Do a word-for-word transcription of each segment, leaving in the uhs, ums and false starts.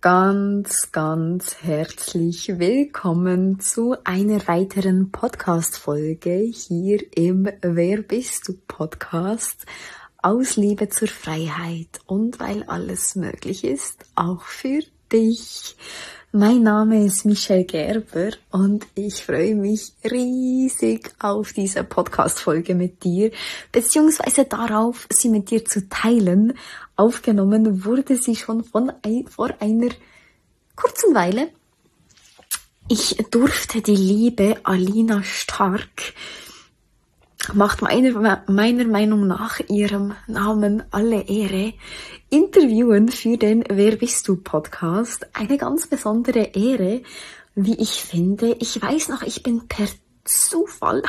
ganz, ganz herzlich willkommen zu einer weiteren Podcast-Folge hier im Wer bist du Podcast aus Liebe zur Freiheit und weil alles möglich ist, auch für dich. Mein Name ist Michelle Gerber und ich freue mich riesig auf diese Podcast-Folge mit dir, beziehungsweise darauf, sie mit dir zu teilen. Aufgenommen wurde sie schon von ein, vor einer kurzen Weile. Ich durfte die liebe Alina Stark, macht meiner, meiner Meinung nach ihrem Namen alle Ehre, interviewen für den Wer bist du Podcast. Eine ganz besondere Ehre, wie ich finde. Ich weiß noch, ich bin per Zufall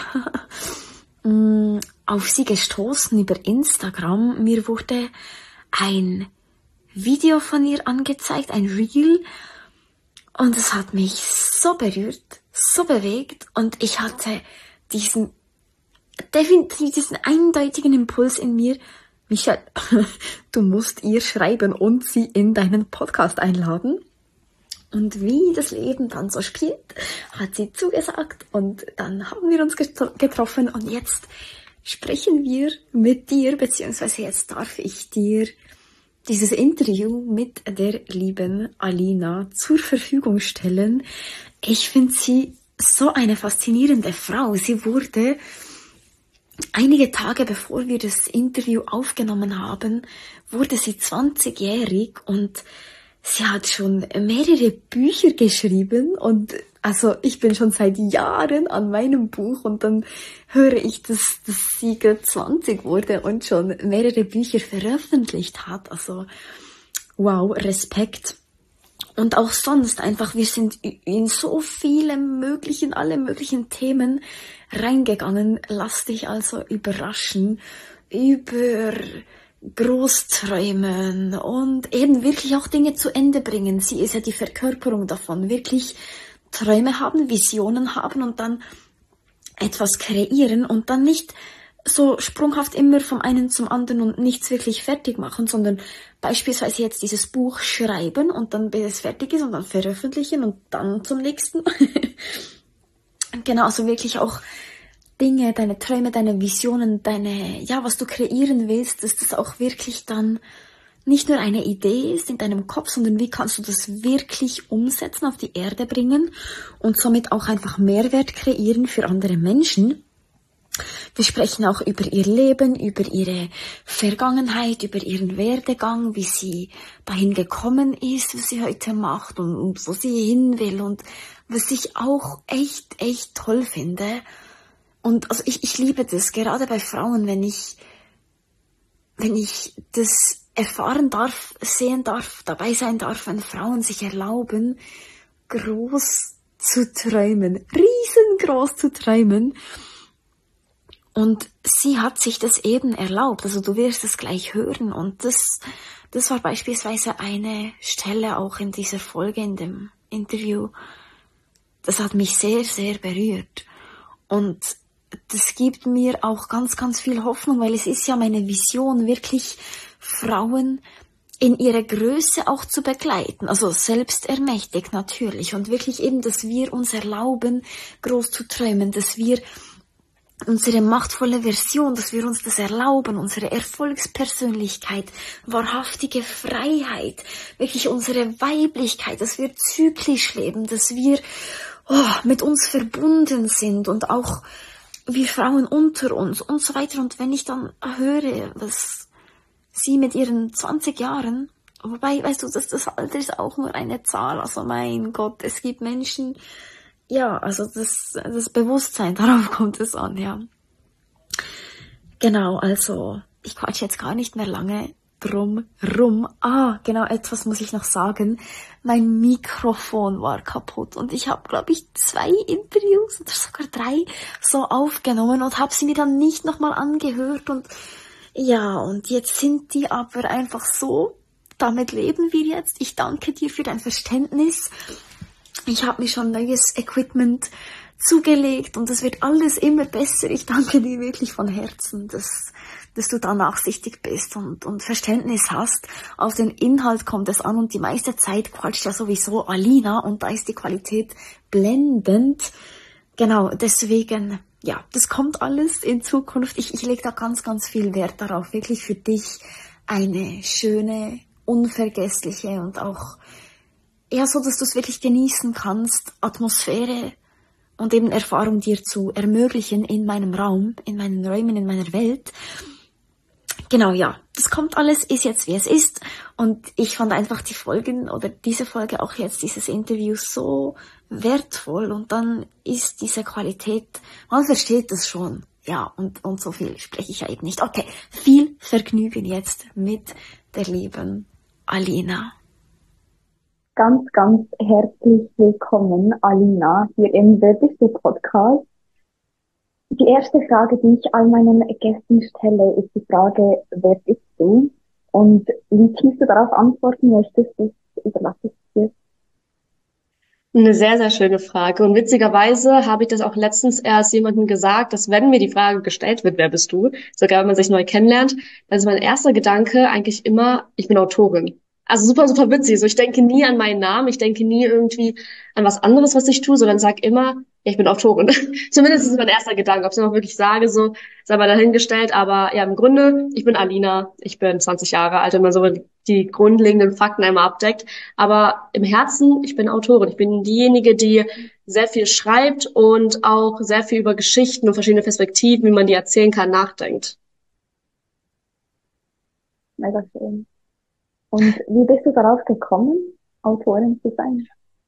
auf sie gestoßen über Instagram. Mir wurde ein Video von ihr angezeigt, ein Reel, und es hat mich so berührt, so bewegt, und ich hatte diesen definitiv diesen eindeutigen Impuls in mir: Michelle, du musst ihr schreiben und sie in deinen Podcast einladen. Und wie das Leben dann so spielt, hat sie zugesagt und dann haben wir uns getroffen und jetzt sprechen wir mit dir, beziehungsweise jetzt darf ich dir dieses Interview mit der lieben Alina zur Verfügung stellen. Ich finde sie so eine faszinierende Frau. Sie wurde einige Tage bevor wir das Interview aufgenommen haben, wurde sie zwanzigjährig und sie hat schon mehrere Bücher geschrieben, und also ich bin schon seit Jahren an meinem Buch und dann höre ich, dass, dass sie gerade zwanzig wurde und schon mehrere Bücher veröffentlicht hat. Also wow, Respekt. Und auch sonst einfach, wir sind in so viele möglichen, alle möglichen Themen reingegangen. Lass dich also überraschen über Großträumen und eben wirklich auch Dinge zu Ende bringen. Sie ist ja die Verkörperung davon. Wirklich Träume haben, Visionen haben und dann etwas kreieren und dann nicht so sprunghaft immer vom einen zum anderen und nichts wirklich fertig machen, sondern beispielsweise jetzt dieses Buch schreiben und dann, bis es fertig ist, und dann veröffentlichen und dann zum nächsten. Genau, also wirklich auch Dinge, deine Träume, deine Visionen, deine, ja, was du kreieren willst, dass das auch wirklich dann nicht nur eine Idee ist in deinem Kopf, sondern wie kannst du das wirklich umsetzen, auf die Erde bringen und somit auch einfach Mehrwert kreieren für andere Menschen. Wir sprechen auch über ihr Leben, über ihre Vergangenheit, über ihren Werdegang, wie sie dahin gekommen ist, was sie heute macht und, und wo sie hin will, und was ich auch echt, echt toll finde. Und also ich, ich liebe das, gerade bei Frauen, wenn ich, wenn ich das erfahren darf, sehen darf, dabei sein darf, wenn Frauen sich erlauben, groß zu träumen, riesengroß zu träumen. Und sie hat sich das eben erlaubt, also du wirst es gleich hören, und das, das war beispielsweise eine Stelle auch in dieser Folge, in dem Interview, das hat mich sehr, sehr berührt, und das gibt mir auch ganz, ganz viel Hoffnung, weil es ist ja meine Vision, wirklich Frauen in ihrer Größe auch zu begleiten, also selbst ermächtigt natürlich, und wirklich eben, dass wir uns erlauben, groß zu träumen, dass wir unsere machtvolle Version, dass wir uns das erlauben, unsere Erfolgspersönlichkeit, wahrhaftige Freiheit, wirklich unsere Weiblichkeit, dass wir zyklisch leben, dass wir oh, mit uns verbunden sind und auch wir Frauen unter uns und so weiter. Und wenn ich dann höre, was sie mit ihren zwanzig Jahren, wobei, weißt du, das, das Alter ist auch nur eine Zahl, also mein Gott, es gibt Menschen, ja, also das, das Bewusstsein, darauf kommt es an, ja. Genau, also ich quatsche jetzt gar nicht mehr lange drum rum. Ah, genau, etwas muss ich noch sagen. Mein Mikrofon war kaputt und ich habe, glaube ich, zwei Interviews oder sogar drei so aufgenommen und habe sie mir dann nicht nochmal angehört. Und ja, und jetzt sind die aber einfach so, damit leben wir jetzt. Ich danke dir für dein Verständnis. Ich habe mir schon neues Equipment zugelegt und es wird alles immer besser. Ich danke dir wirklich von Herzen. Das, dass du da nachsichtig bist und, und Verständnis hast. Auf den Inhalt kommt es an und die meiste Zeit quatscht ja sowieso Alina und da ist die Qualität blendend. Genau, deswegen, ja, das kommt alles in Zukunft. Ich, ich lege da ganz, ganz viel Wert darauf, wirklich für dich eine schöne, unvergessliche und auch eher so, dass du es wirklich genießen kannst, Atmosphäre und eben Erfahrung dir zu ermöglichen in meinem Raum, in meinen Räumen, in meiner Welt. Genau, ja, das kommt alles, ist jetzt wie es ist und ich fand einfach die Folgen oder diese Folge auch jetzt, dieses Interview so wertvoll und dann ist diese Qualität, man versteht das schon, ja, und, und so viel spreche ich ja eben nicht. Okay, viel Vergnügen jetzt mit der lieben Alina. Ganz, ganz herzlich willkommen, Alina, hier im Wörtlich Podcast. Die erste Frage, die ich all meinen Gästen stelle, ist die Frage, wer bist du? Und wie tief du darauf antworten möchtest, das überlasse ich dir. Eine sehr, sehr schöne Frage. Und witzigerweise habe ich das auch letztens erst jemandem gesagt, dass wenn mir die Frage gestellt wird, wer bist du, sogar wenn man sich neu kennenlernt, dann ist mein erster Gedanke eigentlich immer, ich bin Autorin. Also super, super witzig. So, ich denke nie an meinen Namen, ich denke nie irgendwie an was anderes, was ich tue, sondern sag immer, ja, ich bin Autorin. Zumindest ist es mein erster Gedanke. Ob ich es noch wirklich sage, so sei mal dahingestellt. Aber ja, im Grunde, ich bin Alina, ich bin zwanzig Jahre alt, wenn man so die grundlegenden Fakten einmal abdeckt. Aber im Herzen, ich bin Autorin. Ich bin diejenige, die sehr viel schreibt und auch sehr viel über Geschichten und verschiedene Perspektiven, wie man die erzählen kann, nachdenkt. Mega schön. Und wie bist du darauf gekommen, Autorin zu sein?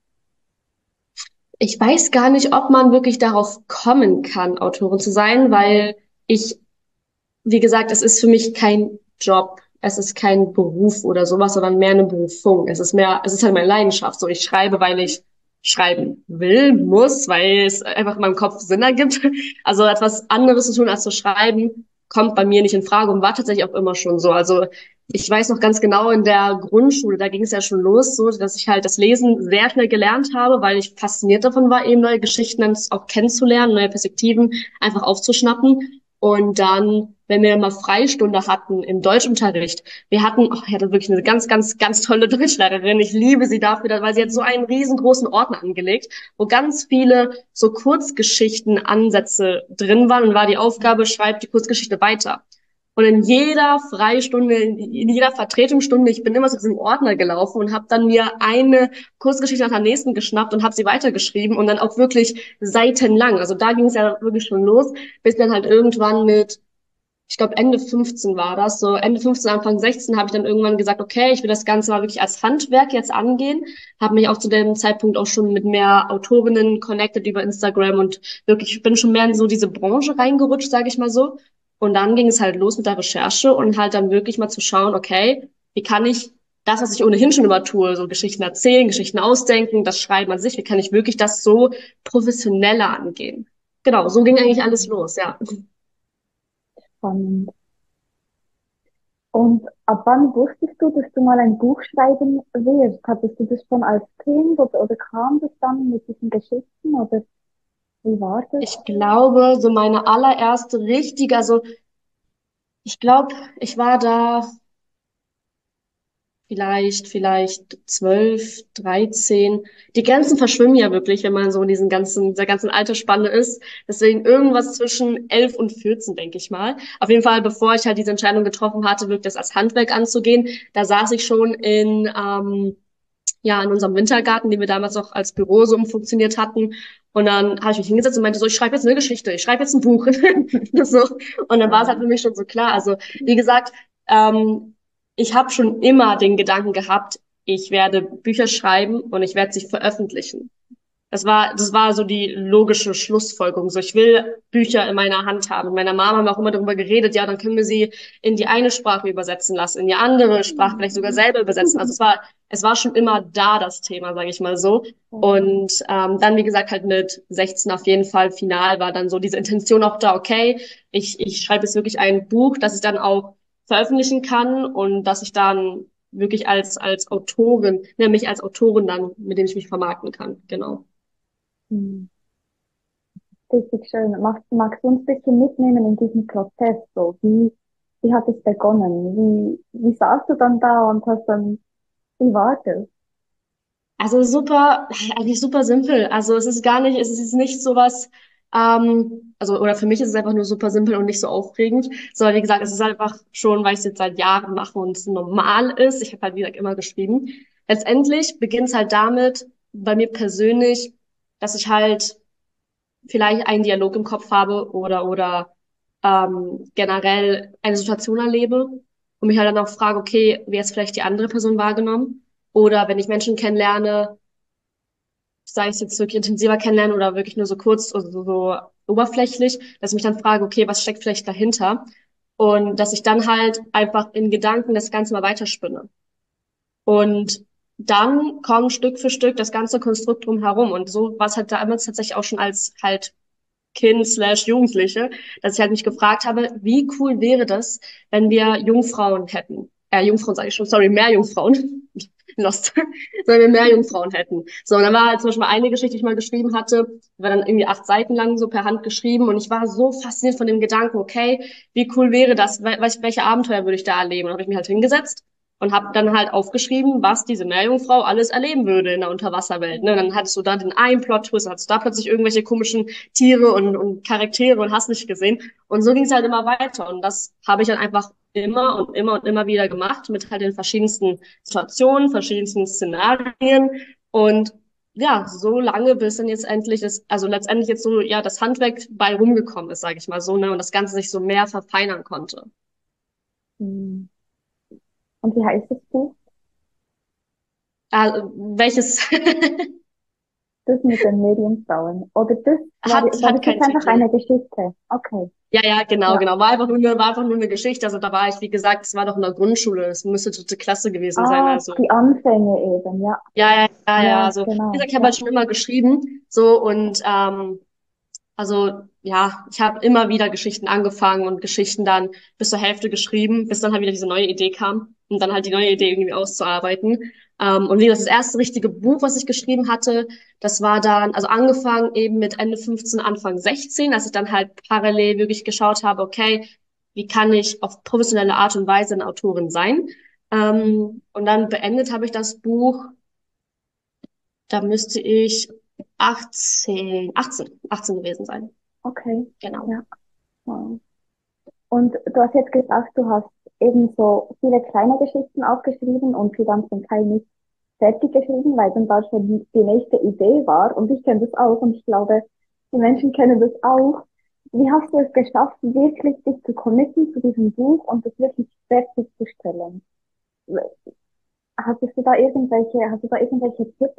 Ich weiß gar nicht, ob man wirklich darauf kommen kann, Autorin zu sein, weil ich, wie gesagt, es ist für mich kein Job. Es ist kein Beruf oder sowas, sondern mehr eine Berufung. Es ist mehr, es ist halt meine Leidenschaft. So, ich schreibe, weil ich schreiben will, muss, weil es einfach in meinem Kopf Sinn ergibt. Also etwas anderes zu tun als zu schreiben, kommt bei mir nicht in Frage und war tatsächlich auch immer schon so. Also ich weiß noch ganz genau, in der Grundschule, da ging es ja schon los, so, dass ich halt das Lesen sehr schnell gelernt habe, weil ich fasziniert davon war, eben neue Geschichten dann auch kennenzulernen, neue Perspektiven einfach aufzuschnappen. Und dann, wenn wir mal Freistunde hatten im Deutschunterricht, wir hatten, oh, ich hatte wirklich eine ganz, ganz, ganz tolle Deutschlehrerin. Ich liebe sie dafür, weil sie hat so einen riesengroßen Ordner angelegt, wo ganz viele so Kurzgeschichten, Ansätze drin waren und war die Aufgabe, schreibt die Kurzgeschichte weiter. Und in jeder Freistunde, in jeder Vertretungsstunde, ich bin immer zu diesem Ordner gelaufen und habe dann mir eine Kurzgeschichte nach der nächsten geschnappt und habe sie weitergeschrieben und dann auch wirklich seitenlang. Also da ging es ja wirklich schon los, bis dann halt irgendwann mit, ich glaube Ende fünfzehn war das, so Ende fünfzehn, Anfang sechzehn habe ich dann irgendwann gesagt, okay, ich will das Ganze mal wirklich als Handwerk jetzt angehen. Habe mich auch zu dem Zeitpunkt auch schon mit mehr Autorinnen connected über Instagram und wirklich, ich bin schon mehr in so diese Branche reingerutscht, sage ich mal so. Und dann ging es halt los mit der Recherche und halt dann wirklich mal zu schauen, okay, wie kann ich das, was ich ohnehin schon immer tue, so Geschichten erzählen, Geschichten ausdenken, das Schreiben an sich, wie kann ich wirklich das so professioneller angehen? Genau, so ging eigentlich alles los, ja. Spannend. Und ab wann wusstest du, dass du mal ein Buch schreiben wirst? Hattest du das schon als Kind oder, oder kam das dann mit diesen Geschichten oder wie war das? Ich glaube, so meine allererste richtige, also ich glaube, ich war da vielleicht, vielleicht zwölf, dreizehn. Die Grenzen verschwimmen ja wirklich, wenn man so in diesen ganzen, dieser ganzen Altersspanne ist. Deswegen irgendwas zwischen elf und vierzehn, denke ich mal. Auf jeden Fall, bevor ich halt diese Entscheidung getroffen hatte, wirklich das als Handwerk anzugehen, da saß ich schon in, ähm, ja, in unserem Wintergarten, den wir damals noch als Büro so umfunktioniert hatten. Und dann habe ich mich hingesetzt und meinte so, ich schreibe jetzt eine Geschichte, ich schreibe jetzt ein Buch. so. Und dann war es halt für mich schon so klar. Also, wie gesagt, ähm, ich habe schon immer den Gedanken gehabt, ich werde Bücher schreiben und ich werde sie veröffentlichen. Das war, das war so die logische Schlussfolgerung. So, ich will Bücher in meiner Hand haben. Mit meiner Mama haben wir auch immer darüber geredet, ja, dann können wir sie in die eine Sprache übersetzen lassen, in die andere Sprache vielleicht sogar selber übersetzen. Also es war, es war schon immer da, das Thema, sage ich mal so. Und ähm, dann, wie gesagt, halt mit sechzehn auf jeden Fall final war dann so diese Intention auch da, okay, ich, ich schreibe jetzt wirklich ein Buch, das ich dann auch veröffentlichen kann und dass ich dann wirklich als, als Autorin, nämlich als Autorin dann, mit dem ich mich vermarkten kann. Genau. Hm. Richtig schön. Magst, magst du uns ein bisschen mitnehmen in diesen Prozess? So, wie, Wie hat es begonnen? Wie, wie saßt du dann da und hast dann, wie war das? Also super, eigentlich super simpel. Also es ist gar nicht, es ist nicht sowas, ähm, also oder für mich ist es einfach nur super simpel und nicht so aufregend. Sondern wie gesagt, es ist einfach schon, weil ich es jetzt seit Jahren mache und es normal ist. Ich habe halt, wie gesagt, immer geschrieben. Letztendlich beginnt es halt damit, bei mir persönlich, dass ich halt vielleicht einen Dialog im Kopf habe oder oder ähm, generell eine Situation erlebe und mich halt dann auch frage, okay, wie jetzt vielleicht die andere Person wahrgenommen? Oder wenn ich Menschen kennenlerne, sei es jetzt wirklich intensiver kennenlernen oder wirklich nur so kurz oder so, so oberflächlich, dass ich mich dann frage, okay, was steckt vielleicht dahinter? Und dass ich dann halt einfach in Gedanken das Ganze mal weiterspinne. Und dann kommt Stück für Stück das ganze Konstrukt drumherum. Und so war es halt damals tatsächlich auch schon als halt Kind slash Jugendliche, dass ich halt mich gefragt habe, wie cool wäre das, wenn wir Jungfrauen hätten. Äh, Jungfrauen sage ich schon, sorry, mehr Jungfrauen. Lost. Wenn wir mehr Jungfrauen hätten. So, und dann war halt zum Beispiel eine Geschichte, die ich mal geschrieben hatte, die war dann irgendwie acht Seiten lang so per Hand geschrieben und ich war so fasziniert von dem Gedanken, okay, wie cool wäre das, welche Abenteuer würde ich da erleben? Und habe ich mich halt hingesetzt und habe dann halt aufgeschrieben, was diese Meerjungfrau alles erleben würde in der Unterwasserwelt. Ne? Dann hattest du da den einen Plot-Twist, hattest du da plötzlich irgendwelche komischen Tiere und, und Charaktere und hast nicht gesehen. Und so ging es halt immer weiter. Und das habe ich dann einfach immer und immer und immer wieder gemacht mit halt den verschiedensten Situationen, verschiedensten Szenarien. Und ja, so lange, bis dann jetzt endlich ist, also letztendlich jetzt so, ja, das Handwerk bei rumgekommen ist, sage ich mal so, ne, und das Ganze sich so mehr verfeinern konnte. Hm. Und wie heißt das Buch? Also, welches Das mit den Meerjungfrauen. Oder das, war, hat, war hat das jetzt keinen einfach Titel. eine Geschichte? Okay, Ja, ja, genau, ja. genau. War einfach nur eine, war einfach nur eine Geschichte. Also da war ich, wie gesagt, es war doch in der Grundschule. Es müsste dritte Klasse gewesen sein. Ah, Also die Anfänge eben, ja. ja, ja, ja, ja. Ja, Also wie genau, gesagt, ich habe ja. halt schon immer geschrieben, so und ähm, also ja, ich habe immer wieder Geschichten angefangen und Geschichten dann bis zur Hälfte geschrieben, bis dann halt wieder diese neue Idee kam, um dann halt die neue Idee irgendwie auszuarbeiten. Ähm, und wie gesagt, das erste richtige Buch, was ich geschrieben hatte, das war dann, also angefangen eben mit Ende fünfzehn, Anfang sechzehn, als ich dann halt parallel wirklich geschaut habe, okay, wie kann ich auf professionelle Art und Weise eine Autorin sein? Ähm, und dann beendet habe ich das Buch, da müsste ich achtzehn, achtzehn, achtzehn gewesen sein. Okay, Genau. ja. Wow. Und du hast jetzt gesagt, du hast eben so viele kleine Geschichten aufgeschrieben und sie dann zum Teil nicht fertig geschrieben, weil dann da schon die, die nächste Idee war. Und ich kenne das auch und ich glaube, die Menschen kennen das auch. Wie hast du es geschafft, wirklich dich zu committen zu diesem Buch und das wirklich fertigzustellen? Hattest du da irgendwelche, hast du da irgendwelche Tipps?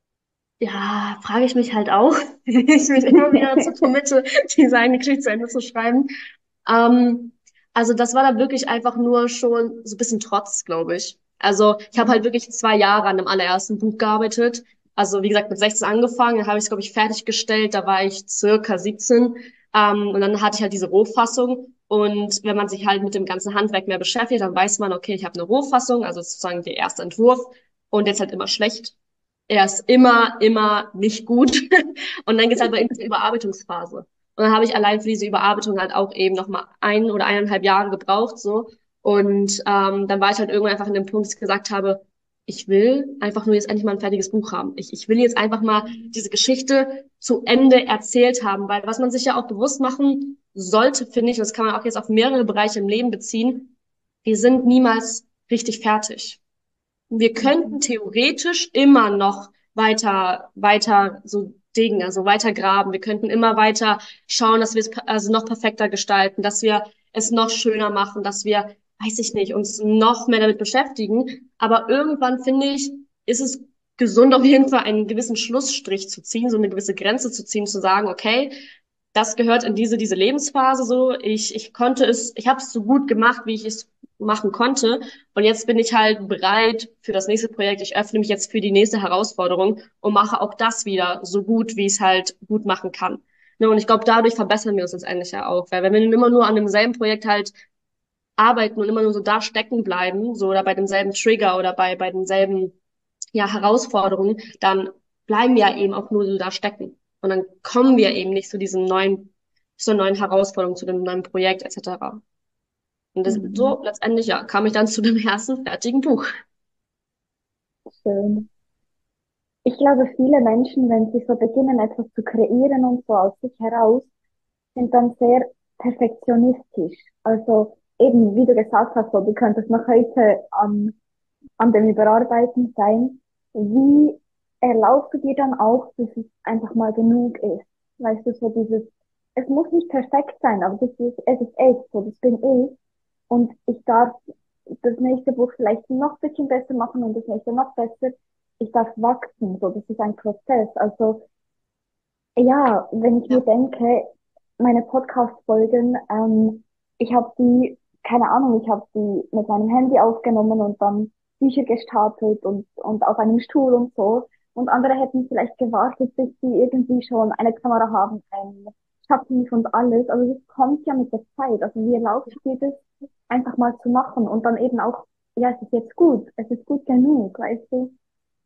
Ja, frage ich mich halt auch. Ich mich immer wieder dazu committe, diese eine Geschichte zu Ende zu schreiben. Ähm, also das war dann wirklich einfach nur schon so ein bisschen Trotz, glaube ich. Also ich habe halt wirklich zwei Jahre an dem allerersten Buch gearbeitet. Also wie gesagt, mit sechzehn angefangen, dann habe ich es, glaube ich, fertiggestellt. Da war ich circa siebzehn. Ähm, und dann hatte ich halt diese Rohfassung. Und wenn man sich halt mit dem ganzen Handwerk mehr beschäftigt, dann weiß man, okay, ich habe eine Rohfassung, also sozusagen der erste Entwurf. Und jetzt halt immer schlecht. Er ist immer, immer nicht gut. Und dann geht's halt in die Überarbeitungsphase. Und dann habe ich allein für diese Überarbeitung halt auch eben noch mal ein oder eineinhalb Jahre gebraucht, so. Und ähm, dann war ich halt irgendwann einfach in dem Punkt, dass ich gesagt habe, ich will einfach nur jetzt endlich mal ein fertiges Buch haben. Ich, ich will jetzt einfach mal diese Geschichte zu Ende erzählt haben, weil was man sich ja auch bewusst machen sollte, finde ich, und das kann man auch jetzt auf mehrere Bereiche im Leben beziehen, wir sind niemals richtig fertig. Wir könnten Mhm. theoretisch immer noch weiter, weiter so Dinge, also weiter graben. Wir könnten immer weiter schauen, dass wir es also noch perfekter gestalten, dass wir es noch schöner machen, dass wir, weiß ich nicht, uns noch mehr damit beschäftigen. Aber irgendwann finde ich, ist es gesund, auf jeden Fall einen gewissen Schlussstrich zu ziehen, so eine gewisse Grenze zu ziehen, zu sagen, okay, das gehört in diese, diese Lebensphase so. Ich, ich konnte es, ich habe es so gut gemacht, wie ich es machen konnte. Und jetzt bin ich halt bereit für das nächste Projekt. Ich öffne mich jetzt für die nächste Herausforderung und mache auch das wieder so gut, wie ich es halt gut machen kann. Ne, und ich glaube, dadurch verbessern wir uns letztendlich ja auch. Weil wenn wir immer nur an demselben Projekt halt arbeiten und immer nur so da stecken bleiben, so oder bei demselben Trigger oder bei, bei denselben ja, Herausforderungen, dann bleiben wir ja eben auch nur so da stecken. Und dann kommen wir eben nicht zu diesem neuen, zu einer neuen Herausforderung, zu dem neuen Projekt et cetera. Und das, Mhm. so letztendlich, ja, kam ich dann zu dem ersten fertigen Buch. Schön. Ich glaube, viele Menschen, wenn sie so beginnen, etwas zu kreieren und so aus sich heraus, sind dann sehr perfektionistisch. Also eben, wie du gesagt hast, so, du könntest noch heute an, an dem Überarbeiten sein. Wie erlaubst du dir dann auch, dass es einfach mal genug ist? Weißt du, so dieses, es muss nicht perfekt sein, aber das ist, es ist echt, so, das bin ich. Und ich darf das nächste Buch vielleicht noch ein bisschen besser machen und das nächste noch besser. Ich darf wachsen, so, das ist ein Prozess. Also, ja, wenn ich mir Ja. denke, meine Podcast-Folgen, ähm, ich habe die, keine Ahnung, ich habe die mit meinem Handy aufgenommen und dann Bücher gestapelt und, und auf einem Stuhl und so. Und andere hätten vielleicht gewartet, bis sie irgendwie schon eine Kamera haben, ein Stativ und alles. Also das kommt ja mit der Zeit. Also wie erlaubt dir das, einfach mal zu machen und dann eben auch, ja, es ist jetzt gut, es ist gut genug, weißt du?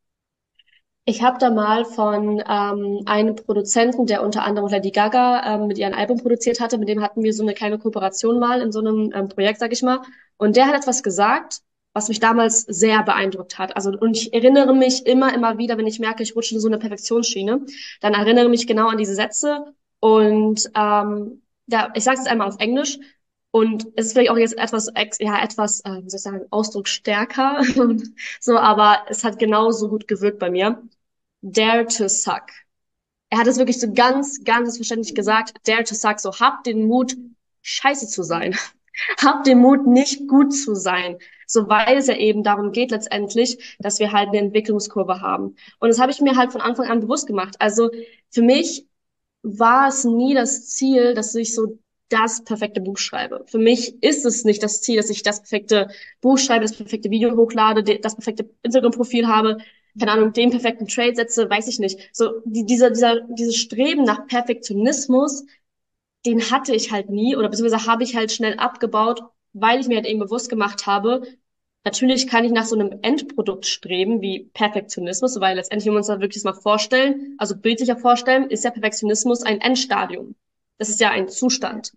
Ich habe da mal von ähm, einem Produzenten, der unter anderem Lady Gaga ähm, mit ihrem Album produziert hatte, mit dem hatten wir so eine kleine Kooperation mal in so einem ähm, Projekt, sag ich mal. Und der hat etwas gesagt, was mich damals sehr beeindruckt hat. Also, und ich erinnere mich immer, immer wieder, wenn ich merke, ich rutsche in so eine Perfektionsschiene, dann erinnere mich genau an diese Sätze. Und ähm, ja, ich sage es einmal auf Englisch. Und es ist vielleicht auch jetzt etwas, ex- ja, etwas, äh, wie soll ich sagen, ausdrucksstärker und so, aber es hat genauso gut gewirkt bei mir. Dare to suck. Er hat es wirklich so ganz, ganz verständlich gesagt. Dare to suck. So, habt den Mut, scheiße zu sein. Habt den Mut, nicht gut zu sein. So, weil es ja eben darum geht letztendlich, dass wir halt eine Entwicklungskurve haben. Und das habe ich mir halt von Anfang an bewusst gemacht. Also für mich war es nie das Ziel, dass ich so das perfekte Buch schreibe. Für mich ist es nicht das Ziel, dass ich das perfekte Buch schreibe, das perfekte Video hochlade, das perfekte Instagram-Profil habe, keine Ahnung, den perfekten Trade setze, weiß ich nicht. So, die, dieser, dieser, dieses Streben nach Perfektionismus, den hatte ich halt nie oder beziehungsweise habe ich halt schnell abgebaut, weil ich mir halt eben bewusst gemacht habe, natürlich kann ich nach so einem Endprodukt streben wie Perfektionismus, weil letztendlich, wenn wir uns da wirklich mal vorstellen, also bildlicher vorstellen, ist ja Perfektionismus ein Endstadium. Das ist ja ein Zustand.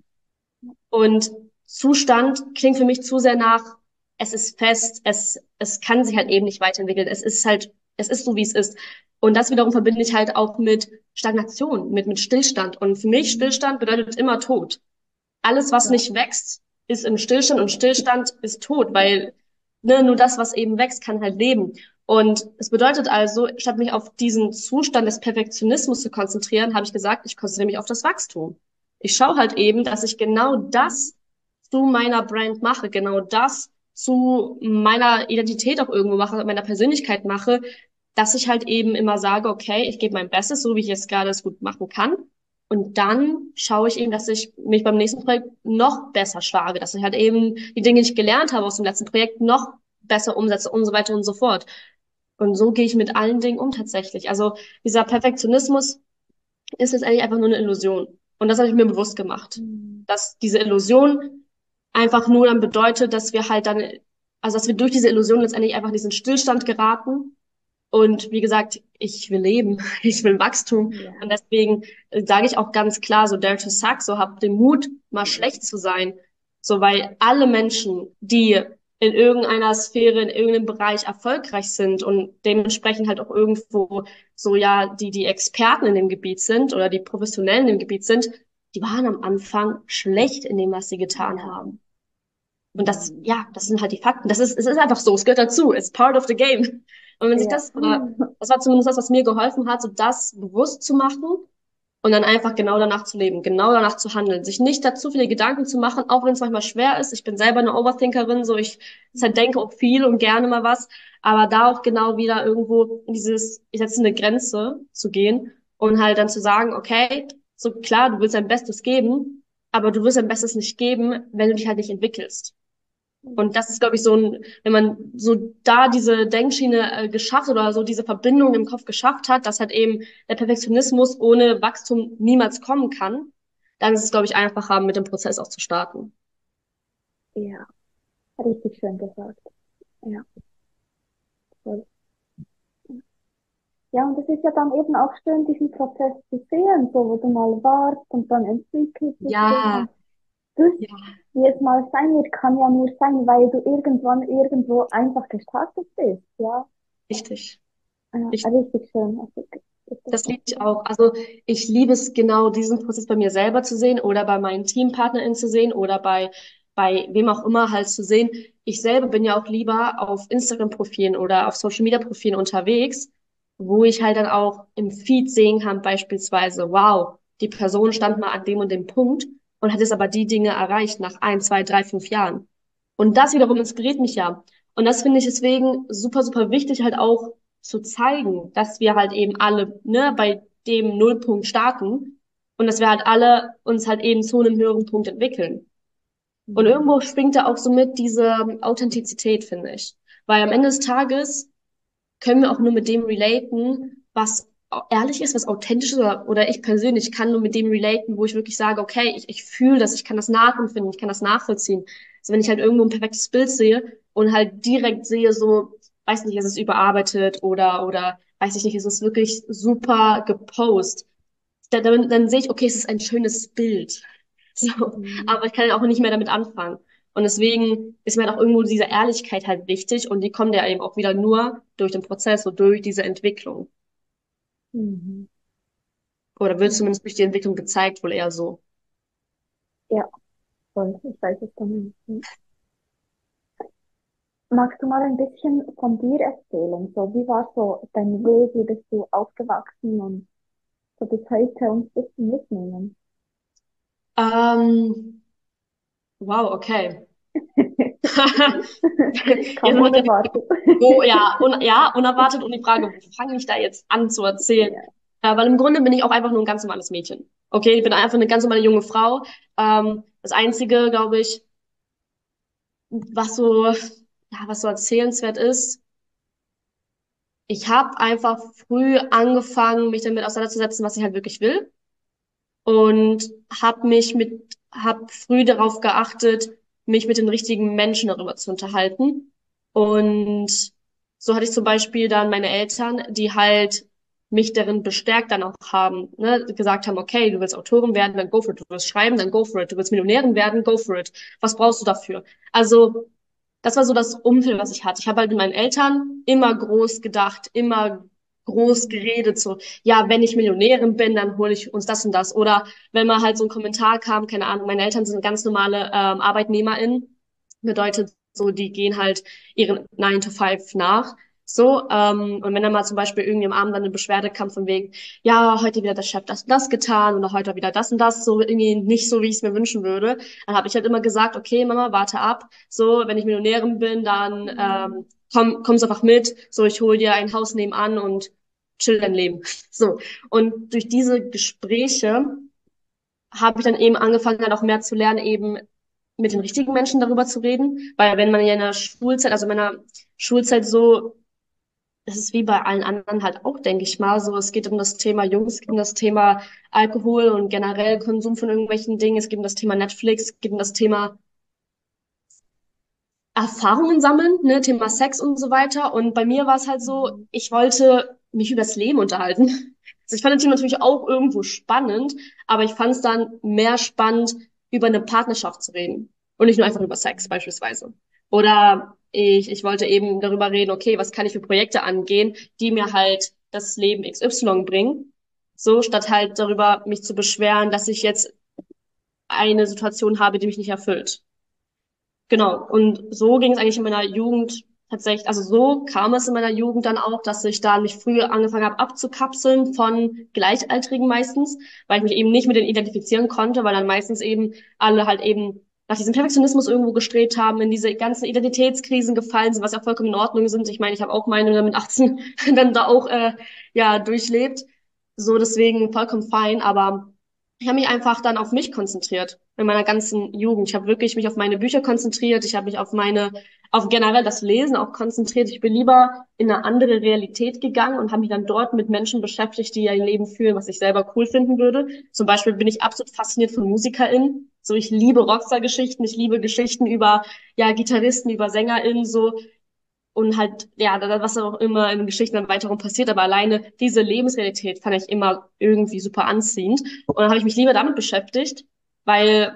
Und Zustand klingt für mich zu sehr nach, es ist fest, es, es kann sich halt eben nicht weiterentwickeln. Es ist halt, es ist so, wie es ist. Und das wiederum verbinde ich halt auch mit Stagnation, mit, mit Stillstand. Und für mich Stillstand bedeutet immer Tod. Alles, was Ja. nicht wächst, ist im Stillstand und Stillstand ist tot, weil ne, nur das, was eben wächst, kann halt leben. Und es bedeutet also, statt mich auf diesen Zustand des Perfektionismus zu konzentrieren, habe ich gesagt, ich konzentriere mich auf das Wachstum. Ich schaue halt eben, dass ich genau das zu meiner Brand mache, genau das zu meiner Identität auch irgendwo mache, meiner Persönlichkeit mache, dass ich halt eben immer sage, okay, ich gebe mein Bestes, so wie ich es gerade es gut machen kann. Und dann schaue ich eben, dass ich mich beim nächsten Projekt noch besser schlage, dass ich halt eben die Dinge, die ich gelernt habe aus dem letzten Projekt, noch besser umsetze und so weiter und so fort. Und so gehe ich mit allen Dingen um tatsächlich. Also dieser Perfektionismus ist letztendlich einfach nur eine Illusion. Und das habe ich mir bewusst gemacht. Mhm. Dass diese Illusion einfach nur dann bedeutet, dass wir halt dann, also dass wir durch diese Illusion letztendlich einfach in diesen Stillstand geraten. Und wie gesagt, ich will leben, ich will Wachstum. Und Ja. deswegen äh, sage ich auch ganz klar, so dare to suck, so habt den Mut, mal schlecht zu sein. So, weil alle Menschen, die in irgendeiner Sphäre, in irgendeinem Bereich erfolgreich sind und dementsprechend halt auch irgendwo so ja die, die Experten in dem Gebiet sind oder die Professionellen in dem Gebiet sind, die waren am Anfang schlecht in dem, was sie getan Ja. haben. Und das, Mhm. ja, das sind halt die Fakten. Das ist, es ist einfach so, es gehört dazu, it's part of the game. Und wenn sich Ja. das, oder das war zumindest das, was mir geholfen hat, so das bewusst zu machen und dann einfach genau danach zu leben, genau danach zu handeln, sich nicht dazu viele Gedanken zu machen, auch wenn es manchmal schwer ist. Ich bin selber eine Overthinkerin, so ich zerdenke auch viel und gerne mal was, aber da auch genau wieder irgendwo in dieses, ich setze eine Grenze zu gehen und halt dann zu sagen, okay, so klar, du willst dein Bestes geben, aber du wirst dein Bestes nicht geben, wenn du dich halt nicht entwickelst. Und das ist, glaube ich, so ein, wenn man so da diese Denkschiene äh, geschafft oder so diese Verbindung im Kopf geschafft hat, dass halt eben der Perfektionismus ohne Wachstum niemals kommen kann, dann ist es, glaube ich, einfacher, mit dem Prozess auch zu starten. Ja. Richtig schön gesagt. Ja. Voll. Ja, und es ist ja dann eben auch schön, diesen Prozess zu sehen, so wo du mal warst und dann entwickelt es sich Ja, und das, Ja, wie es mal sein wird, kann ja nur sein, weil du irgendwann irgendwo einfach gestartet bist, ja. richtig. Ja, Ich richtig schön. Also, das ist Das das liebe ich auch. Also ich liebe es genau, diesen Prozess bei mir selber zu sehen oder bei meinen TeampartnerInnen zu sehen oder bei, bei wem auch immer halt zu sehen. Ich selber bin ja auch lieber auf Instagram-Profilen oder auf Social-Media-Profilen unterwegs, wo ich halt dann auch im Feed sehen kann, beispielsweise, wow, die Person stand mal an dem und dem Punkt und hat jetzt aber die Dinge erreicht nach ein, zwei, drei, fünf Jahren. Und das wiederum inspiriert mich ja. Und das finde ich deswegen super, super wichtig, halt auch zu zeigen, dass wir halt eben alle, ne, bei dem Nullpunkt starten und dass wir halt alle uns halt eben zu einem höheren Punkt entwickeln. Und Mhm. irgendwo schwingt da auch so mit diese Authentizität, finde ich. Weil am Ende des Tages können wir auch nur mit dem relaten, was ehrlich ist, was authentisch ist, oder, oder ich persönlich kann nur mit dem relaten, wo ich wirklich sage, okay, ich, ich fühle das, ich kann das nachempfinden, ich kann das nachvollziehen. Also wenn ich halt irgendwo ein perfektes Bild sehe und halt direkt sehe, so, weiß nicht, ist es überarbeitet oder, oder, weiß ich nicht, ist es wirklich super gepostet, dann, dann, dann sehe ich, okay, es ist ein schönes Bild. So, Mhm. aber ich kann auch nicht mehr damit anfangen. Und deswegen ist mir halt auch irgendwo diese Ehrlichkeit halt wichtig und die kommt ja eben auch wieder nur durch den Prozess und durch diese Entwicklung. Mhm. Oder wird Mhm. zumindest durch die Entwicklung gezeigt, wohl eher so. Ja, voll. Ich weiß es dann. Mhm. Magst du mal ein bisschen von dir erzählen? So, wie war so dein Weg? Wie bist du aufgewachsen und so bis heute uns ein bisschen mitnehmen? Ähm, wow, okay. Jetzt Kaum ist natürlich die unerwartet. Frage, wo, ja, un, ja, unerwartet und die Frage, wo fange ich da jetzt an zu erzählen? Ja. Äh, weil im Grunde bin ich auch einfach nur ein ganz normales Mädchen. Okay, ich bin einfach eine ganz normale junge Frau. Ähm, das Einzige, glaube ich, was so, ja, was so erzählenswert ist, ich habe einfach früh angefangen, mich damit auseinanderzusetzen, was ich halt wirklich will und habe mich mit, habe früh darauf geachtet, mich mit den richtigen Menschen darüber zu unterhalten. Und so hatte ich zum Beispiel dann meine Eltern, die halt mich darin bestärkt dann auch haben, ne, gesagt haben, okay, du willst Autorin werden, dann go for it. Du willst schreiben, dann go for it. Du willst Millionärin werden, go for it. Was brauchst du dafür? Also das war so das Umfeld, was ich hatte. Ich habe halt mit meinen Eltern immer groß gedacht, immer groß geredet, so, ja, wenn ich Millionärin bin, dann hole ich uns das und das. Oder wenn mal halt so ein Kommentar kam, keine Ahnung, meine Eltern sind ganz normale ähm, ArbeitnehmerInnen, bedeutet so, die gehen halt ihren nine to five nach. So, ähm, und wenn dann mal zum Beispiel irgendwie am Abend dann eine Beschwerde kam von wegen, ja, heute wieder der Chef das und das getan oder heute wieder das und das, so irgendwie nicht so, wie ich es mir wünschen würde, dann habe ich halt immer gesagt, okay, Mama, warte ab, so, wenn ich Millionärin bin, dann ähm, komm, kommst einfach mit, so, ich hol dir ein Haus nebenan und chill dein Leben. So, und durch diese Gespräche habe ich dann eben angefangen, dann auch mehr zu lernen, eben mit den richtigen Menschen darüber zu reden, weil wenn man ja in der Schulzeit, also in meiner Schulzeit so, es ist wie bei allen anderen halt auch, denke ich mal, so, es geht um das Thema Jungs, es geht um das Thema Alkohol und generell Konsum von irgendwelchen Dingen, es geht um das Thema Netflix, es geht um das Thema Erfahrungen sammeln, ne, Thema Sex und so weiter. Und bei mir war es halt so, Mhm. ich wollte mich über das Leben unterhalten. Also ich fand das Thema natürlich auch irgendwo spannend, aber ich fand es dann mehr spannend, über eine Partnerschaft zu reden und nicht nur einfach über Sex beispielsweise. Oder ich, ich wollte eben darüber reden, okay, was kann ich für Projekte angehen, die mir halt das Leben X Y bringen. So, statt halt darüber mich zu beschweren, dass ich jetzt eine Situation habe, die mich nicht erfüllt. Genau. Und so ging es eigentlich in meiner Jugend tatsächlich, also so kam es in meiner Jugend dann auch, dass ich da mich früh angefangen habe abzukapseln von Gleichaltrigen meistens, weil ich mich eben nicht mit denen identifizieren konnte, weil dann meistens eben alle halt eben nach diesem Perfektionismus irgendwo gestrebt haben, in diese ganzen Identitätskrisen gefallen sind, was ja vollkommen in Ordnung sind. Ich meine, ich habe auch meine mit achtzehn dann da auch äh, ja durchlebt. So deswegen vollkommen fein, aber ich habe mich einfach dann auf mich konzentriert in meiner ganzen Jugend. Ich habe wirklich mich auf meine Bücher konzentriert. Ich habe mich auf meine, auf generell das Lesen auch konzentriert. Ich bin lieber in eine andere Realität gegangen und habe mich dann dort mit Menschen beschäftigt, die ihr Leben fühlen, was ich selber cool finden würde. Zum Beispiel bin ich absolut fasziniert von MusikerInnen. So, ich liebe Rockstar-Geschichten. Ich liebe Geschichten über, ja, Gitarristen, über SängerInnen, so und halt, ja, was auch immer in Geschichten dann weiterum passiert, aber alleine diese Lebensrealität fand ich immer irgendwie super anziehend. Und dann habe ich mich lieber damit beschäftigt, weil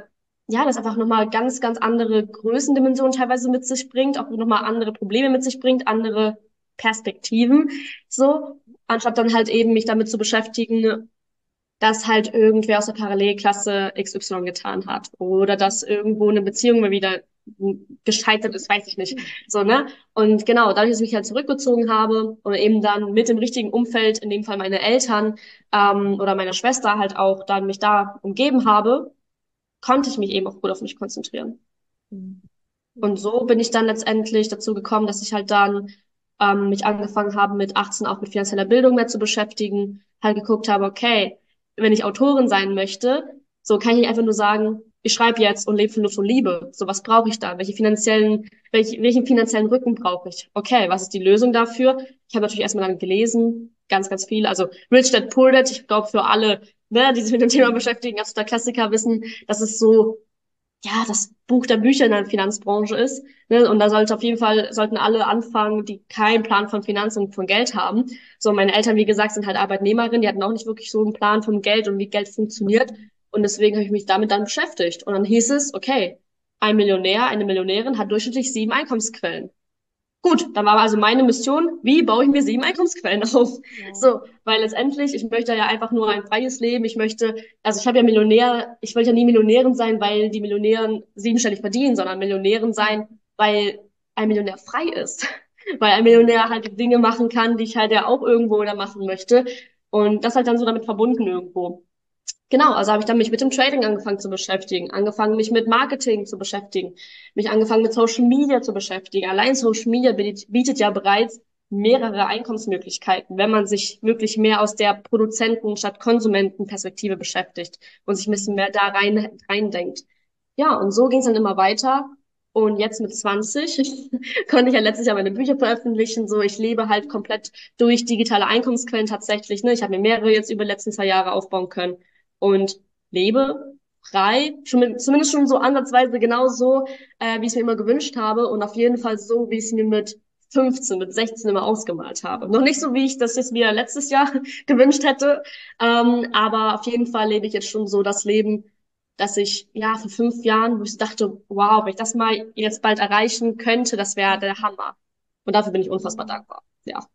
ja, das einfach nochmal ganz, ganz andere Größendimensionen teilweise mit sich bringt, auch nochmal andere Probleme mit sich bringt, andere Perspektiven, so, anstatt dann halt eben mich damit zu beschäftigen, dass halt irgendwer aus der Parallelklasse X Y getan hat oder dass irgendwo eine Beziehung mal wieder gescheitert ist, weiß ich nicht. So, ne? Und genau, dadurch, dass ich mich halt zurückgezogen habe und eben dann mit dem richtigen Umfeld, in dem Fall meine Eltern ähm, oder meine Schwester halt auch dann mich da umgeben habe, konnte ich mich eben auch gut auf mich konzentrieren. Mhm. Und so bin ich dann letztendlich dazu gekommen, dass ich halt dann ähm, mich angefangen habe, mit achtzehn auch mit finanzieller Bildung mehr zu beschäftigen, halt geguckt habe, okay, wenn ich Autorin sein möchte, so kann ich nicht einfach nur sagen, ich schreibe jetzt und lebe nur von Liebe. So, was brauche ich da? Welche finanziellen, welch, welchen finanziellen Rücken brauche ich? Okay, was ist die Lösung dafür? Ich habe natürlich erstmal dann gelesen, ganz, ganz viel. Also Rich Dad Poor Dad, ich glaube für alle, ne, die sich mit dem Thema beschäftigen, absoluter Klassiker wissen, dass es so ja, das Buch der Bücher in der Finanzbranche ist. Ne? Und da sollte auf jeden Fall, sollten alle anfangen, die keinen Plan von Finanzen und von Geld haben. So, meine Eltern, wie gesagt, sind halt Arbeitnehmerinnen, die hatten auch nicht wirklich so einen Plan von Geld und wie Geld funktioniert. Und deswegen habe ich mich damit dann beschäftigt. Und dann hieß es, okay, ein Millionär, eine Millionärin hat durchschnittlich sieben Einkommensquellen. Gut, dann war also meine Mission, wie baue ich mir sieben Einkommensquellen auf? Ja. So, weil letztendlich, ich möchte ja einfach nur ein freies Leben. Ich möchte, also ich habe ja Millionär, ich wollte ja nie Millionärin sein, weil die Millionären siebenstellig verdienen, sondern Millionärin sein, weil ein Millionär frei ist. Weil ein Millionär halt Dinge machen kann, die ich halt ja auch irgendwo oder machen möchte. Und das halt dann so damit verbunden irgendwo. Genau, also habe ich dann mich mit dem Trading angefangen zu beschäftigen, angefangen mich mit Marketing zu beschäftigen, mich angefangen mit Social Media zu beschäftigen. Allein Social Media bietet, bietet ja bereits mehrere Einkommensmöglichkeiten, wenn man sich wirklich mehr aus der Produzenten- statt Konsumentenperspektive beschäftigt und sich ein bisschen mehr da rein reindenkt. Ja, und so ging es dann immer weiter. Und jetzt mit zwanzig konnte ich ja letztes Jahr meine Bücher veröffentlichen. So, ich lebe halt komplett durch digitale Einkommensquellen tatsächlich. Ne? Ich habe mir mehrere jetzt über die letzten zwei Jahre aufbauen können und lebe frei, schon mit, zumindest schon so ansatzweise genauso, äh, wie ich es mir immer gewünscht habe und auf jeden Fall so, wie ich es mir mit fünfzehn, mit sechzehn immer ausgemalt habe. Noch nicht so, wie ich das jetzt mir letztes Jahr gewünscht hätte, ähm, aber auf jeden Fall lebe ich jetzt schon so das Leben, dass ich ja vor fünf Jahren, wo ich dachte, wow, wenn ich das mal jetzt bald erreichen könnte, das wäre der Hammer. Und dafür bin ich unfassbar dankbar. Ja.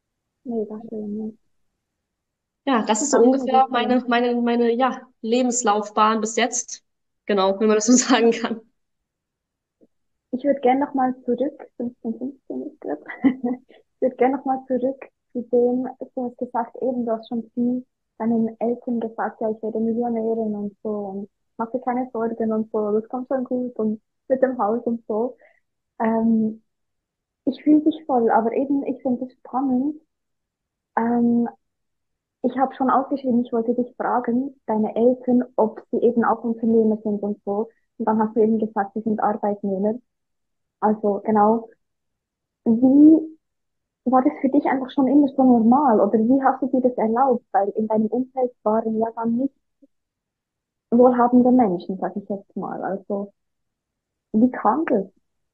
Mega schön. Ja. Ja, das ist so Danke ungefähr dafür. meine, meine, meine, ja, Lebenslaufbahn bis jetzt. Genau, wenn man das so sagen kann. Ich würde gerne nochmal zurück, fünfzehn, fünfzehn ist das. Ich würde gerne nochmal zurück zu dem, du hast gesagt, eben, du hast schon viel deinen Eltern gesagt, ja, ich werde Millionärin und so und mach dir keine Sorgen und so, das kommt schon gut und mit dem Haus und so. Ähm, ich fühle dich voll, aber eben, ich finde es spannend. Ähm, ich habe schon aufgeschrieben, ich wollte dich fragen, deine Eltern, ob sie eben auch Unternehmer sind und so. Und dann hast du eben gesagt, sie sind Arbeitnehmer. Also genau, wie war das für dich einfach schon immer so normal oder wie hast du dir das erlaubt? Weil in deinem Umfeld waren ja dann nicht wohlhabende Menschen, sag ich jetzt mal. Also wie kam das?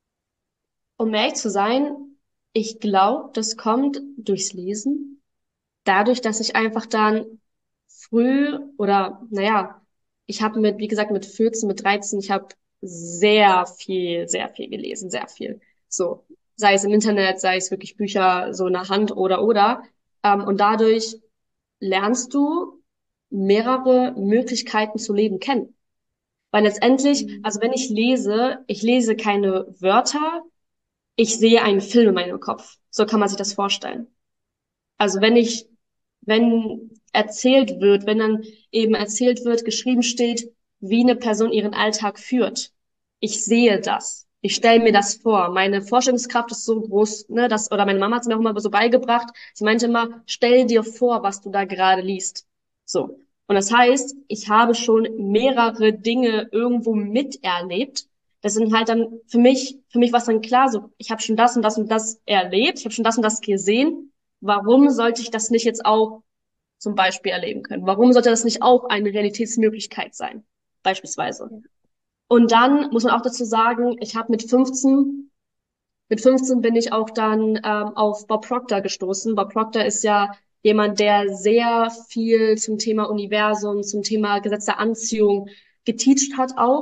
Um ehrlich zu sein, ich glaube, das kommt durchs Lesen. Dadurch, dass ich einfach dann früh oder, naja, ich habe mit, wie gesagt, mit vierzehn, mit dreizehn, ich habe sehr viel, sehr viel gelesen, sehr viel. So, sei es im Internet, sei es wirklich Bücher so in der Hand oder oder. Ähm, und dadurch lernst du mehrere Möglichkeiten zu leben kennen. Weil letztendlich, Mhm. also wenn ich lese, ich lese keine Wörter, ich sehe einen Film in meinem Kopf. So kann man sich das vorstellen. Also wenn ich, wenn erzählt wird, wenn dann eben erzählt wird, geschrieben steht, wie eine Person ihren Alltag führt. Ich sehe das. Ich stelle mir das vor. Meine Vorstellungskraft ist so groß, ne, das, oder meine Mama hat es mir auch immer so beigebracht. Sie meinte immer, stell dir vor, was du da gerade liest. So. Und das heißt, ich habe schon mehrere Dinge irgendwo miterlebt. Das sind halt dann für mich, für mich war es dann klar, so, ich habe schon das und das und das erlebt, ich habe schon das und das gesehen. Warum sollte ich das nicht jetzt auch zum Beispiel erleben können? Warum sollte das nicht auch eine Realitätsmöglichkeit sein? Beispielsweise. Ja. Und dann muss man auch dazu sagen, ich habe mit fünfzehn, mit fünfzehn bin ich auch dann ähm, auf Bob Proctor gestoßen. Bob Proctor ist ja jemand, der sehr viel zum Thema Universum, zum Thema Gesetz der Anziehung geteacht hat auch.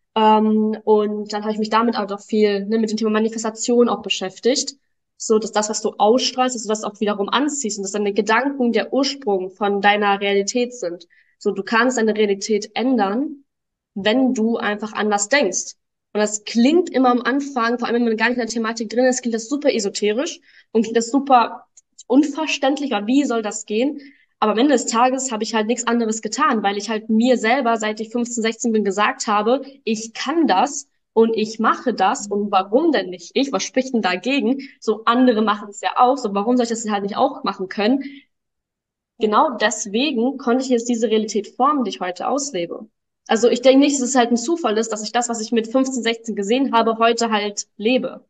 Ähm, und dann habe ich mich damit auch noch viel, ne, mit dem Thema Manifestation auch beschäftigt. So, dass das, was du ausstrahlst, dass du das auch wiederum anziehst und dass deine Gedanken der Ursprung von deiner Realität sind. So, du kannst deine Realität ändern, wenn du einfach anders denkst. Und das klingt immer am Anfang, vor allem wenn man gar nicht in der Thematik drin ist, klingt das super esoterisch und klingt das super unverständlich, oder wie soll das gehen? Aber am Ende des Tages habe ich halt nichts anderes getan, weil ich halt mir selber, seit ich fünfzehn, sechzehn bin, gesagt habe, ich kann das und ich mache das und warum denn nicht ich? Was spricht denn dagegen? So andere machen es ja auch, so warum soll ich das halt nicht auch machen können? Genau deswegen konnte ich jetzt diese Realität formen, die ich heute auslebe. Also ich denke nicht, dass es halt ein Zufall ist, dass ich das, was ich mit fünfzehn, sechzehn gesehen habe, heute halt lebe.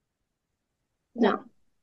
Ja, Ja,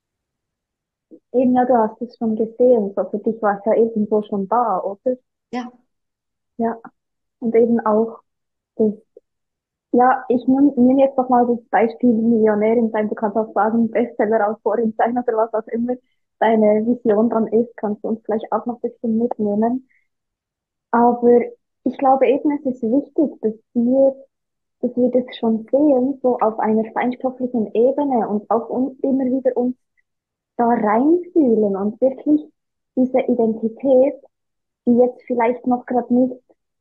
eben, ja, du hast es schon gesehen, so für dich war es ja irgendwo schon da, oder? ja, Ja, und eben auch das, ja, ich nehme nehm jetzt doch mal das Beispiel Millionärin sein, du kannst auch sagen, Bestseller-Autorin sein oder was auch immer deine Vision dann ist, kannst du uns vielleicht auch noch ein bisschen mitnehmen. Aber ich glaube eben, es ist wichtig, dass wir, dass wir das schon sehen, so auf einer feinstofflichen Ebene und auch uns immer wieder uns da reinfühlen und wirklich diese Identität, die jetzt vielleicht noch gerade nicht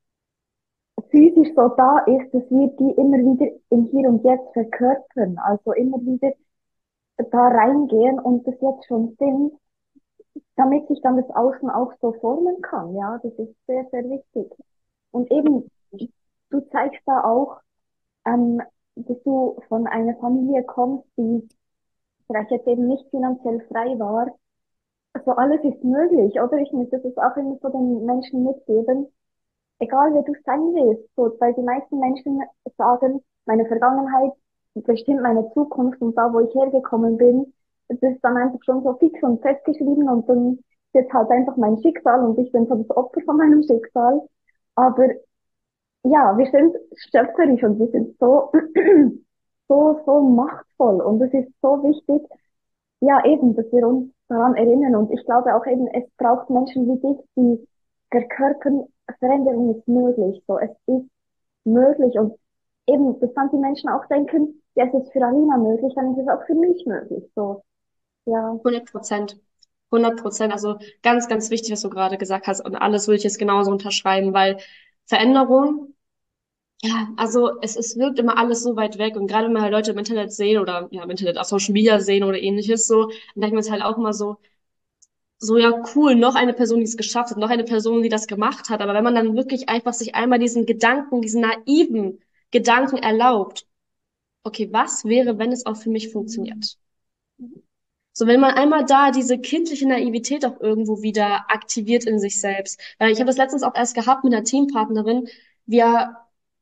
physisch so da ist, dass wir die immer wieder im Hier und Jetzt verkörpern, also immer wieder da reingehen und das jetzt schon sind, damit sich dann das Außen auch so formen kann. Ja, das ist sehr, sehr wichtig. Und eben, du zeigst da auch, ähm, dass du von einer Familie kommst, die vielleicht jetzt eben nicht finanziell frei war. Also alles ist möglich, oder? Ich möchte das auch immer so den Menschen mitgeben. Egal wer du sein willst, so, weil die meisten Menschen sagen, meine Vergangenheit bestimmt meine Zukunft und da, wo ich hergekommen bin, das ist dann einfach schon so fix und festgeschrieben und dann ist jetzt halt einfach mein Schicksal und ich bin so das Opfer von meinem Schicksal. Aber ja, wir sind schöpferisch und wir sind so, so, so machtvoll und es ist so wichtig, ja, eben, dass wir uns daran erinnern. Und ich glaube auch eben, es braucht Menschen wie dich, die verkörpern, Veränderung ist möglich. So, es ist möglich. Und eben, dass dann die Menschen auch denken, ja, es ist für Alina möglich, dann ist es auch für mich möglich. So, ja. hundert Prozent. hundert Prozent. Also ganz, ganz wichtig, was du gerade gesagt hast. Und alles würde ich jetzt genauso unterschreiben, weil Veränderung, ja, also es, es wirkt immer alles so weit weg. Und gerade wenn wir halt Leute im Internet sehen oder ja, im Internet auf Social Media sehen oder ähnliches so, dann denken wir uns halt auch immer so, so ja cool, noch eine Person, die es geschafft hat, noch eine Person, die das gemacht hat. Aber wenn man dann wirklich einfach sich einmal diesen Gedanken, diesen naiven Gedanken erlaubt, okay, was wäre, wenn es auch für mich funktioniert? So, wenn man einmal da diese kindliche Naivität auch irgendwo wieder aktiviert in sich selbst. Weil ich habe das letztens auch erst gehabt mit einer Teampartnerin. Wir,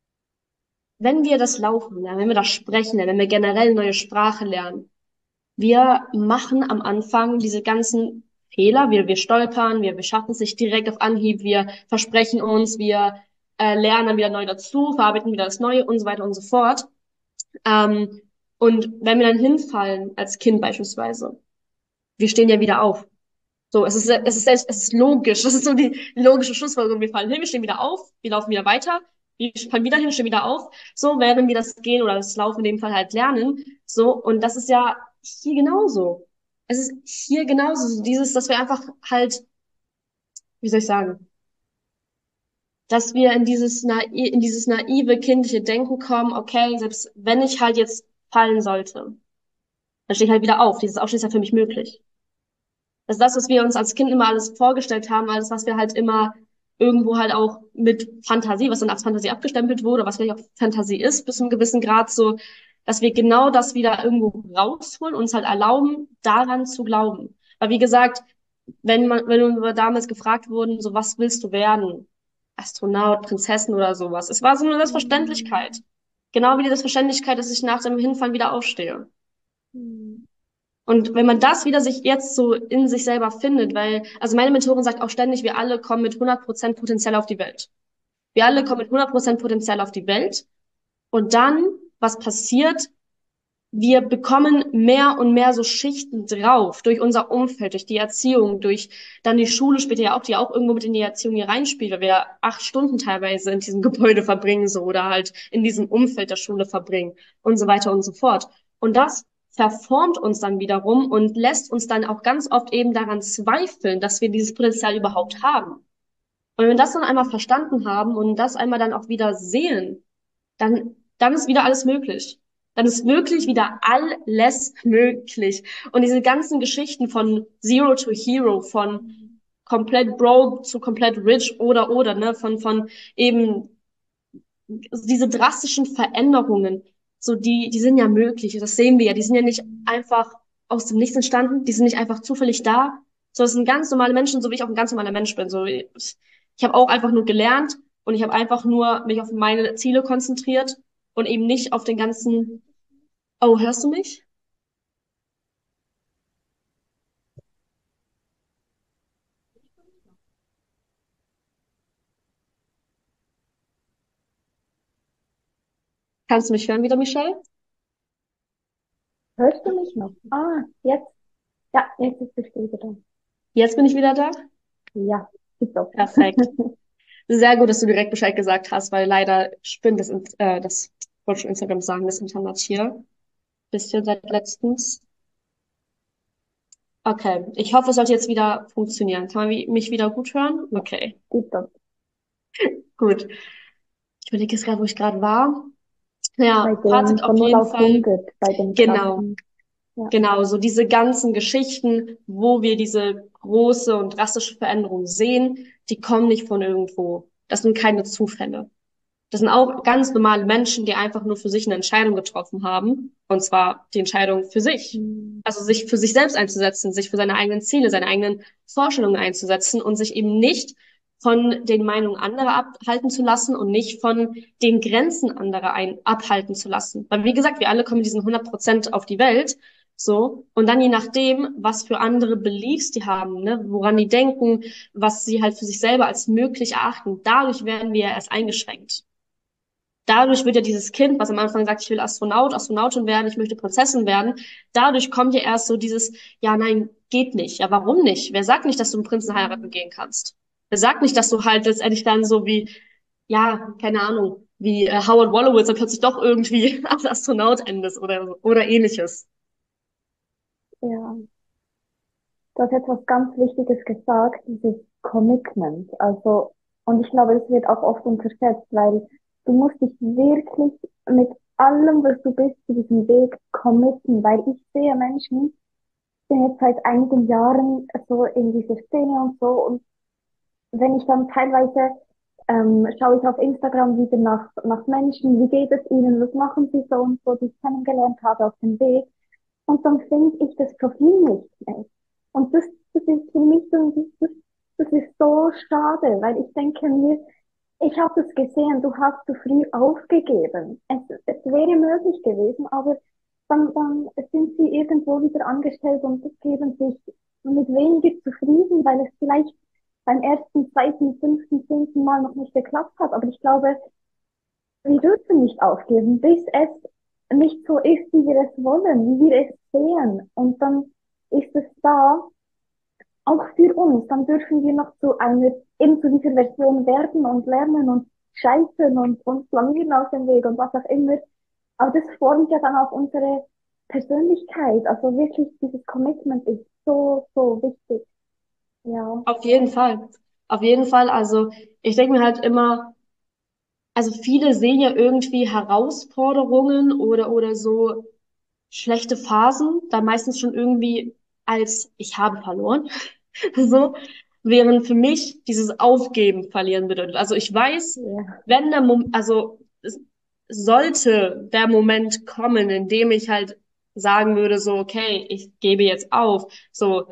wenn wir das Laufen lernen, wenn wir das Sprechen lernen, wenn wir generell eine neue Sprache lernen, wir machen am Anfang diese ganzen Fehler, wir, wir stolpern, wir, wir schaffen es nicht direkt auf Anhieb, wir versprechen uns, wir äh, lernen dann wieder neu dazu, verarbeiten wieder das Neue und so weiter und so fort. Ähm, und wenn wir dann hinfallen, als Kind beispielsweise, wir stehen ja wieder auf. So, es ist, es ist selbst, es ist logisch. Das ist so die logische Schlussfolgerung. Wir fallen hin, wir stehen wieder auf, wir laufen wieder weiter, wir fallen wieder hin, stehen wieder auf. So werden wir das Gehen oder das Laufen in dem Fall halt lernen. So, und das ist ja hier genauso. Es ist hier genauso. So dieses, dass wir einfach halt, wie soll ich sagen, dass wir in dieses, nai in dieses naive, kindliche Denken kommen, okay, selbst wenn ich halt jetzt fallen sollte, dann stehe ich halt wieder auf. Dieses Aufstehen ist ja für mich möglich. Das ist das, was wir uns als Kind immer alles vorgestellt haben, alles, was wir halt immer irgendwo halt auch mit Fantasie, was dann als Fantasie abgestempelt wurde, was vielleicht auch Fantasie ist, bis zu einem gewissen Grad so, dass wir genau das wieder irgendwo rausholen und uns halt erlauben, daran zu glauben. Weil wie gesagt, wenn man, wenn wir damals gefragt wurden, so was willst du werden? Astronaut, Prinzessin oder sowas. Es war so eine Selbstverständlichkeit. Genau wie die Selbstverständlichkeit, dass ich nach dem Hinfallen wieder aufstehe. Hm. Und wenn man das wieder sich jetzt so in sich selber findet, weil, also meine Mentorin sagt auch ständig, wir alle kommen mit hundert Prozent Potenzial auf die Welt. Wir alle kommen mit hundert Prozent Potenzial auf die Welt. Und dann, was passiert? wir bekommen mehr und mehr so Schichten drauf durch unser Umfeld, durch die Erziehung, durch dann die Schule später ja auch, die auch irgendwo mit in die Erziehung hier reinspielt, weil wir acht Stunden teilweise in diesem Gebäude verbringen so oder halt in diesem Umfeld der Schule verbringen und so weiter und so fort. Und das verformt uns dann wiederum und lässt uns dann auch ganz oft eben daran zweifeln, dass wir dieses Potenzial überhaupt haben. Und wenn wir das dann einmal verstanden haben und das einmal dann auch wieder sehen, dann, dann ist wieder alles möglich. Dann ist wirklich wieder alles möglich. Und diese ganzen Geschichten von Zero to Hero, von komplett broke zu komplett rich oder, oder, ne, von, von eben diese drastischen Veränderungen, so die, die sind ja möglich. Das sehen wir ja. Die sind ja nicht einfach aus dem Nichts entstanden. Die sind nicht einfach zufällig da. So, das sind ganz normale Menschen, so wie ich auch ein ganz normaler Mensch bin. So, ich, ich habe auch einfach nur gelernt und ich habe einfach nur mich auf meine Ziele konzentriert und eben nicht auf den ganzen. Oh, hörst du mich? Kannst du mich hören wieder, Michelle? Hörst du mich noch? Ah, jetzt. Ja, jetzt ist es wieder da. Jetzt bin ich wieder da. Ja, ist doch. Perfekt. Sehr gut, dass du direkt Bescheid gesagt hast, weil leider spinnt das, äh, das wollte schon Instagram sagen, das Internet hier. Bisschen seit letztens. Okay, ich hoffe, es sollte jetzt wieder funktionieren. Kann man mi- mich wieder gut hören? Okay, Ist doch. gut. Ich überlege jetzt gerade, wo ich gerade war. Bei Ja, dem Fazit von auf null jeden auf Fall. hundert bei dem Genau, krassen. Ja. genau. So diese ganzen Geschichten, wo wir diese große und drastische Veränderung sehen, die kommen nicht von irgendwo. Das sind keine Zufälle. Das sind auch ganz normale Menschen, die einfach nur für sich eine Entscheidung getroffen haben. Und zwar die Entscheidung für sich. Hm. Also sich für sich selbst einzusetzen, sich für seine eigenen Ziele, seine eigenen Vorstellungen einzusetzen und sich eben nicht von den Meinungen anderer abhalten zu lassen und nicht von den Grenzen anderer ein, abhalten zu lassen. Weil wie gesagt, wir alle kommen mit diesen hundert Prozent auf die Welt. So. Und dann je nachdem, was für andere Beliefs die haben, ne, woran die denken, was sie halt für sich selber als möglich erachten, dadurch werden wir erst eingeschränkt. Dadurch wird ja dieses Kind, was am Anfang sagt, ich will Astronaut, Astronautin werden, ich möchte Prinzessin werden, dadurch kommt ja erst so dieses, ja, nein, geht nicht. Ja, warum nicht? Wer sagt nicht, dass du einen Prinzen heiraten gehen kannst? Wer sagt nicht, dass du halt letztendlich dann so wie, ja, keine Ahnung, wie äh, Howard Wolowitz dann plötzlich doch irgendwie als Astronaut endest oder, oder ähnliches. Ja, du hast jetzt was ganz Wichtiges gesagt, dieses Commitment. Also, und ich glaube, das wird auch oft unterschätzt, weil du musst dich wirklich mit allem, was du bist, zu diesem Weg committen, weil ich sehe Menschen, ich bin jetzt seit einigen Jahren so in dieser Szene und so, und wenn ich dann teilweise ähm, schaue ich auf Instagram wieder nach, nach Menschen, wie geht es ihnen, was machen sie so und so, die ich kennengelernt habe auf dem Weg. Und dann finde ich das Profil nicht mehr. Und das, das ist für mich so, das, das ist so schade, weil ich denke mir, ich habe das gesehen, du hast zu früh aufgegeben. Es, es wäre möglich gewesen, aber dann, dann sind sie irgendwo wieder angestellt und geben sich mit weniger zufrieden, weil es vielleicht beim ersten, zweiten, fünften, zehnten Mal noch nicht geklappt hat. Aber ich glaube, wir dürfen nicht aufgeben, bis es nicht so ist, wie wir es wollen, wie wir es sehen. Und dann ist es da, auch für uns. Dann dürfen wir noch zu einer, eben zu dieser Version werden und lernen und scheitern und uns blamieren auf dem Weg und was auch immer. Aber das formt ja dann auch unsere Persönlichkeit. Also wirklich, dieses Commitment ist so, so wichtig. Ja. Auf jeden Fall. Auf jeden Fall. Also ich denke mir halt immer, also viele sehen ja irgendwie Herausforderungen oder, oder so schlechte Phasen, da meistens schon irgendwie als ich habe verloren. So, während für mich dieses Aufgeben verlieren bedeutet. Also ich weiß, Ja. wenn der Mom also es sollte der Moment kommen, in dem ich halt sagen würde, so, okay, ich gebe jetzt auf, so,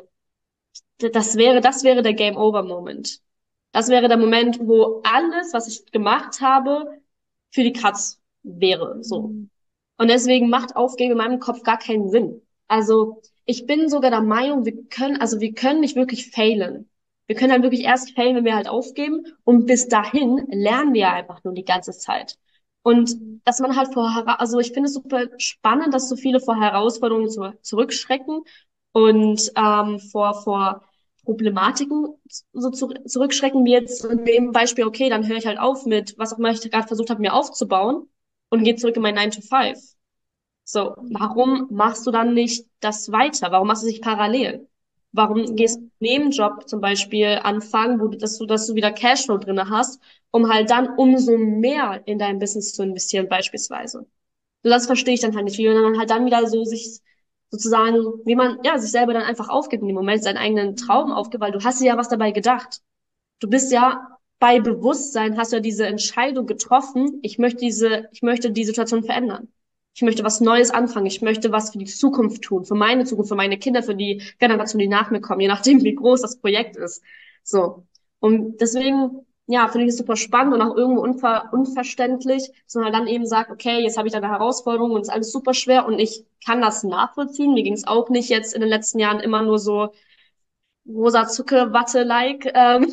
d- das wäre, das wäre der Game Over Moment. Das wäre der Moment, wo alles, was ich gemacht habe, für die Katz wäre, so. Mhm. Und deswegen macht Aufgeben in meinem Kopf gar keinen Sinn. Also ich bin sogar der Meinung, wir können, also wir können nicht wirklich failen. Wir können halt wirklich erst failen, wenn wir halt aufgeben. Und bis dahin lernen wir ja einfach nur die ganze Zeit. Und dass man halt vor, hera- also ich finde es super spannend, dass so viele vor Herausforderungen zu, zurückschrecken und ähm, vor, vor Problematiken so zu, zurückschrecken, wie jetzt in dem Beispiel, okay, dann höre ich halt auf mit, was auch immer ich gerade versucht habe, mir aufzubauen und gehe zurück in mein nine to five. So, warum machst du dann nicht das weiter? Warum machst du es nicht parallel? Warum Ja. gehst du neben dem Job zum Beispiel anfangen, wo du, dass du, dass du wieder Cashflow drinne hast, um halt dann umso mehr in dein Business zu investieren, beispielsweise. So, das verstehe ich dann halt nicht, wie man halt dann wieder so sich sozusagen, wie man, ja, sich selber dann einfach aufgibt in dem Moment, seinen eigenen Traum aufgibt, weil du hast dir ja was dabei gedacht. Du bist ja bei Bewusstsein, hast du ja diese Entscheidung getroffen, ich möchte diese, ich möchte die Situation verändern. Ich möchte was Neues anfangen. Ich möchte was für die Zukunft tun, für meine Zukunft, für meine Kinder, für die Generation, die nach mir kommen, je nachdem, wie groß das Projekt ist. So. Und deswegen, ja, finde ich es super spannend und auch irgendwo unver unverständlich, dass man halt dann eben sagt, okay, jetzt habe ich da eine Herausforderung und es ist alles super schwer und ich kann das nachvollziehen. Mir ging es auch nicht jetzt in den letzten Jahren immer nur so rosa Zuckerwatte-like. Ähm,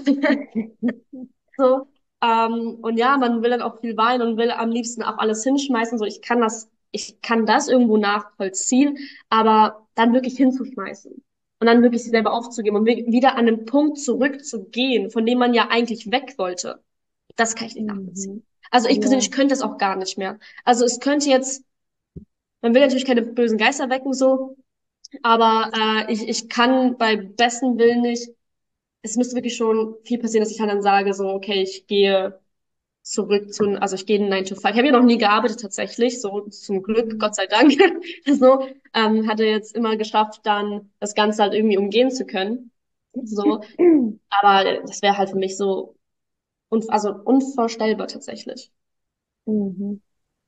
so. Ähm, und ja, man will dann auch viel weinen und will am liebsten auch alles hinschmeißen. So, ich kann das, ich kann das irgendwo nachvollziehen, aber dann wirklich hinzuschmeißen und dann wirklich sich selber aufzugeben und wi- wieder an den Punkt zurückzugehen, von dem man ja eigentlich weg wollte, das kann ich nicht Mhm. nachvollziehen. Also ich Ja. persönlich könnte das auch gar nicht mehr. Also es könnte jetzt, man will natürlich keine bösen Geister wecken, so, aber äh, ich, ich kann bei besten Willen nicht, es müsste wirklich schon viel passieren, dass ich halt dann sage, so, okay, ich gehe zurück zu, also ich gehe in nine to five. Ich habe ja noch nie gearbeitet tatsächlich, so zum Glück, Mhm. Gott sei Dank. So, ähm, hatte jetzt immer geschafft, dann das Ganze halt irgendwie umgehen zu können. So, aber das wäre halt für mich so, un also unvorstellbar tatsächlich. Mhm.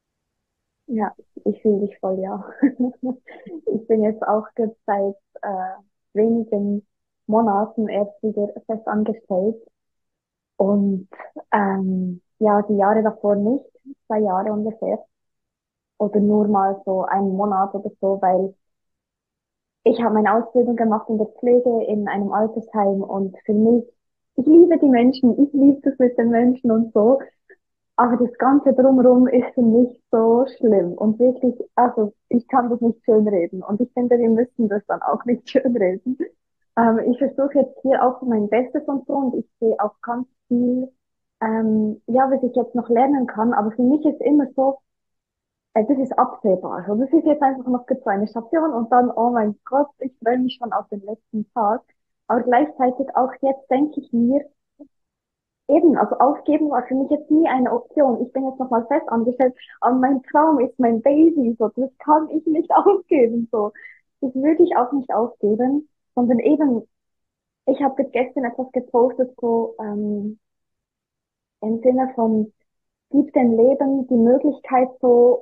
Ja, ich fühle dich voll, ja. Ich bin jetzt auch jetzt seit äh, wenigen Monaten erst wieder fest angestellt und ähm, ja, die Jahre davor nicht, zwei Jahre ungefähr oder nur mal so einen Monat oder so, weil ich habe meine Ausbildung gemacht in der Pflege in einem Altersheim und für mich, ich liebe die Menschen, ich liebe das mit den Menschen und so, aber das Ganze drumherum ist für mich so schlimm und wirklich, also ich kann das nicht schönreden und ich finde, wir müssen das dann auch nicht schönreden. Ähm, ich versuche jetzt hier auch mein Bestes und so und ich sehe auch ganz viel, ähm, ja, was ich jetzt noch lernen kann, aber für mich ist immer so, äh, das ist absehbar. Also das ist jetzt einfach noch so eine Station und dann, oh mein Gott, ich freue mich schon auf den letzten Tag. Aber gleichzeitig auch jetzt denke ich mir, eben, also aufgeben war für mich jetzt nie eine Option. Ich bin jetzt nochmal fest angestellt, aber mein Traum ist mein Baby, so, das kann ich nicht aufgeben, so. Das würde ich auch nicht aufgeben, sondern eben, ich habe gestern etwas gepostet, so, ähm, im Sinne von, gib dem Leben die Möglichkeit, so,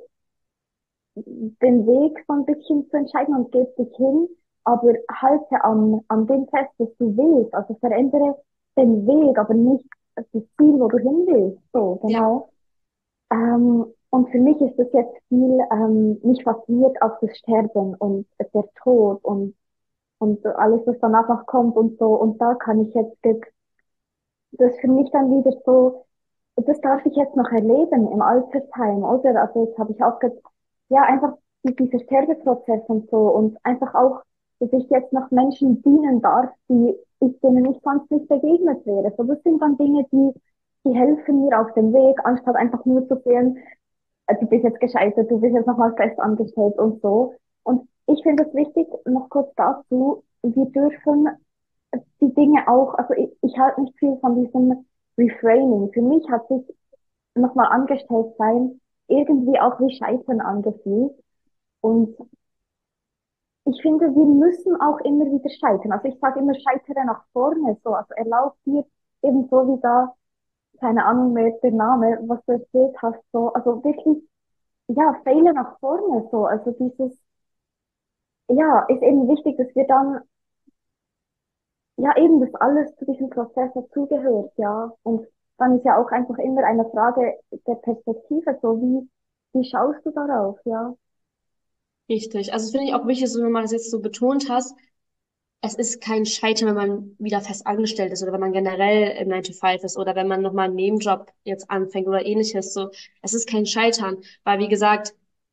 den Weg so ein bisschen zu entscheiden und gib dich hin, aber halte an, an dem fest, was du willst. Also verändere den Weg, aber nicht das Ziel, wo du hin willst. So, Ja, genau. Ähm, und für mich ist das jetzt viel, ähm, mich fasziniert auf das Sterben und der Tod und, und alles, was danach noch kommt und so. Und da kann ich jetzt, das ist für mich dann wieder so, das darf ich jetzt noch erleben im Altersheim, oder? Also jetzt habe ich auch, ge- ja, einfach die- dieser Sterbeprozess und so und einfach auch, dass ich jetzt noch Menschen dienen darf, die ich denen nicht sonst nicht begegnet wäre. So, das sind dann Dinge, die, die helfen mir auf dem Weg, anstatt einfach nur zu sehen, äh, du bist jetzt gescheitert, du bist jetzt nochmal fest angestellt und so. Und ich finde es wichtig, noch kurz dazu, wir dürfen die Dinge auch, also ich, ich halte nicht viel von diesem Reframing. Für mich hat sich nochmal angestellt sein irgendwie auch wie Scheitern angefühlt. Und ich finde, wir müssen auch immer wieder scheitern. Also ich sage immer, scheitere nach vorne, so. Also erlaub dir eben so wie da, keine Ahnung mehr der Name, was du erzählt hast, so. Also wirklich, ja, fehle nach vorne, so. Also dieses, ja, ist eben wichtig, dass wir dann ja, eben, dass alles zu diesem Prozess dazugehört, ja. Und dann ist ja auch einfach immer eine Frage der Perspektive, so wie, wie schaust du darauf, ja. richtig. Also das finde ich auch wichtig, so wie man das jetzt so betont hast. es ist kein Scheitern, wenn man wieder fest angestellt ist oder wenn man generell im nine to five ist oder wenn man nochmal einen Nebenjob jetzt anfängt oder ähnliches. So, es ist kein Scheitern, weil wie gesagt,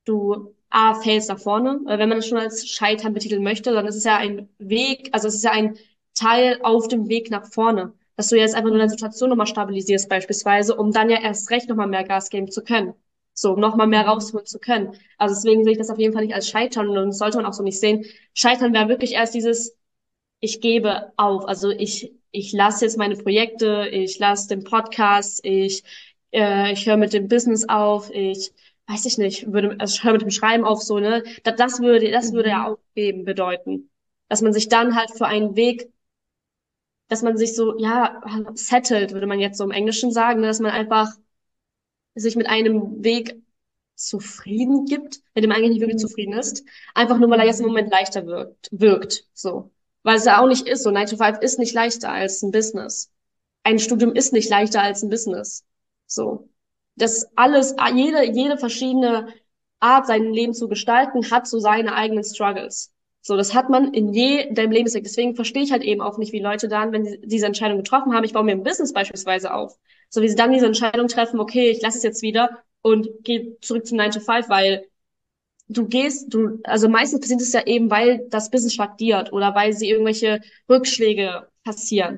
du A, fällst nach vorne. Äh, Wenn man es schon als Scheitern betiteln möchte, dann ist es ja ein Weg, also es ist ja ein Teil auf dem Weg nach vorne, dass du jetzt einfach nur deine Situation nochmal stabilisierst beispielsweise, um dann ja erst recht nochmal mehr Gas geben zu können. So, um nochmal mehr rausholen zu können. Also deswegen sehe ich das auf jeden Fall nicht als Scheitern und das sollte man auch so nicht sehen. Scheitern wäre wirklich erst dieses, ich gebe auf. Also ich, ich lasse jetzt meine Projekte, ich lasse den Podcast, ich, äh, ich höre mit dem Business auf, ich weiß ich nicht, würde, also ich höre mit dem Schreiben auf, so, ne? Das, das würde, das würde ja Mhm. aufgeben bedeuten. Dass man sich dann halt für einen Weg, dass man sich so, ja, settled, würde man jetzt so im Englischen sagen, ne? Dass man einfach sich mit einem Weg zufrieden gibt, mit dem man eigentlich nicht wirklich Mhm. zufrieden ist, einfach nur weil er jetzt im Mhm. Moment leichter wirkt, wirkt, so. Weil es ja auch nicht ist, so nine to five ist nicht leichter als ein Business. Ein Studium ist nicht leichter als ein Business. So. Das alles, jede, jede verschiedene Art, sein Leben zu gestalten, hat so seine eigenen Struggles. So, das hat man in jedem Lebensweg. Deswegen verstehe ich halt eben auch nicht, wie Leute dann, wenn sie diese Entscheidung getroffen haben, ich baue mir ein Business beispielsweise auf, so wie sie dann diese Entscheidung treffen, okay, ich lasse es jetzt wieder und gehe zurück zum nine to five, weil du gehst, du, also meistens passiert es ja eben, weil das Business stagniert oder weil sie irgendwelche Rückschläge passieren.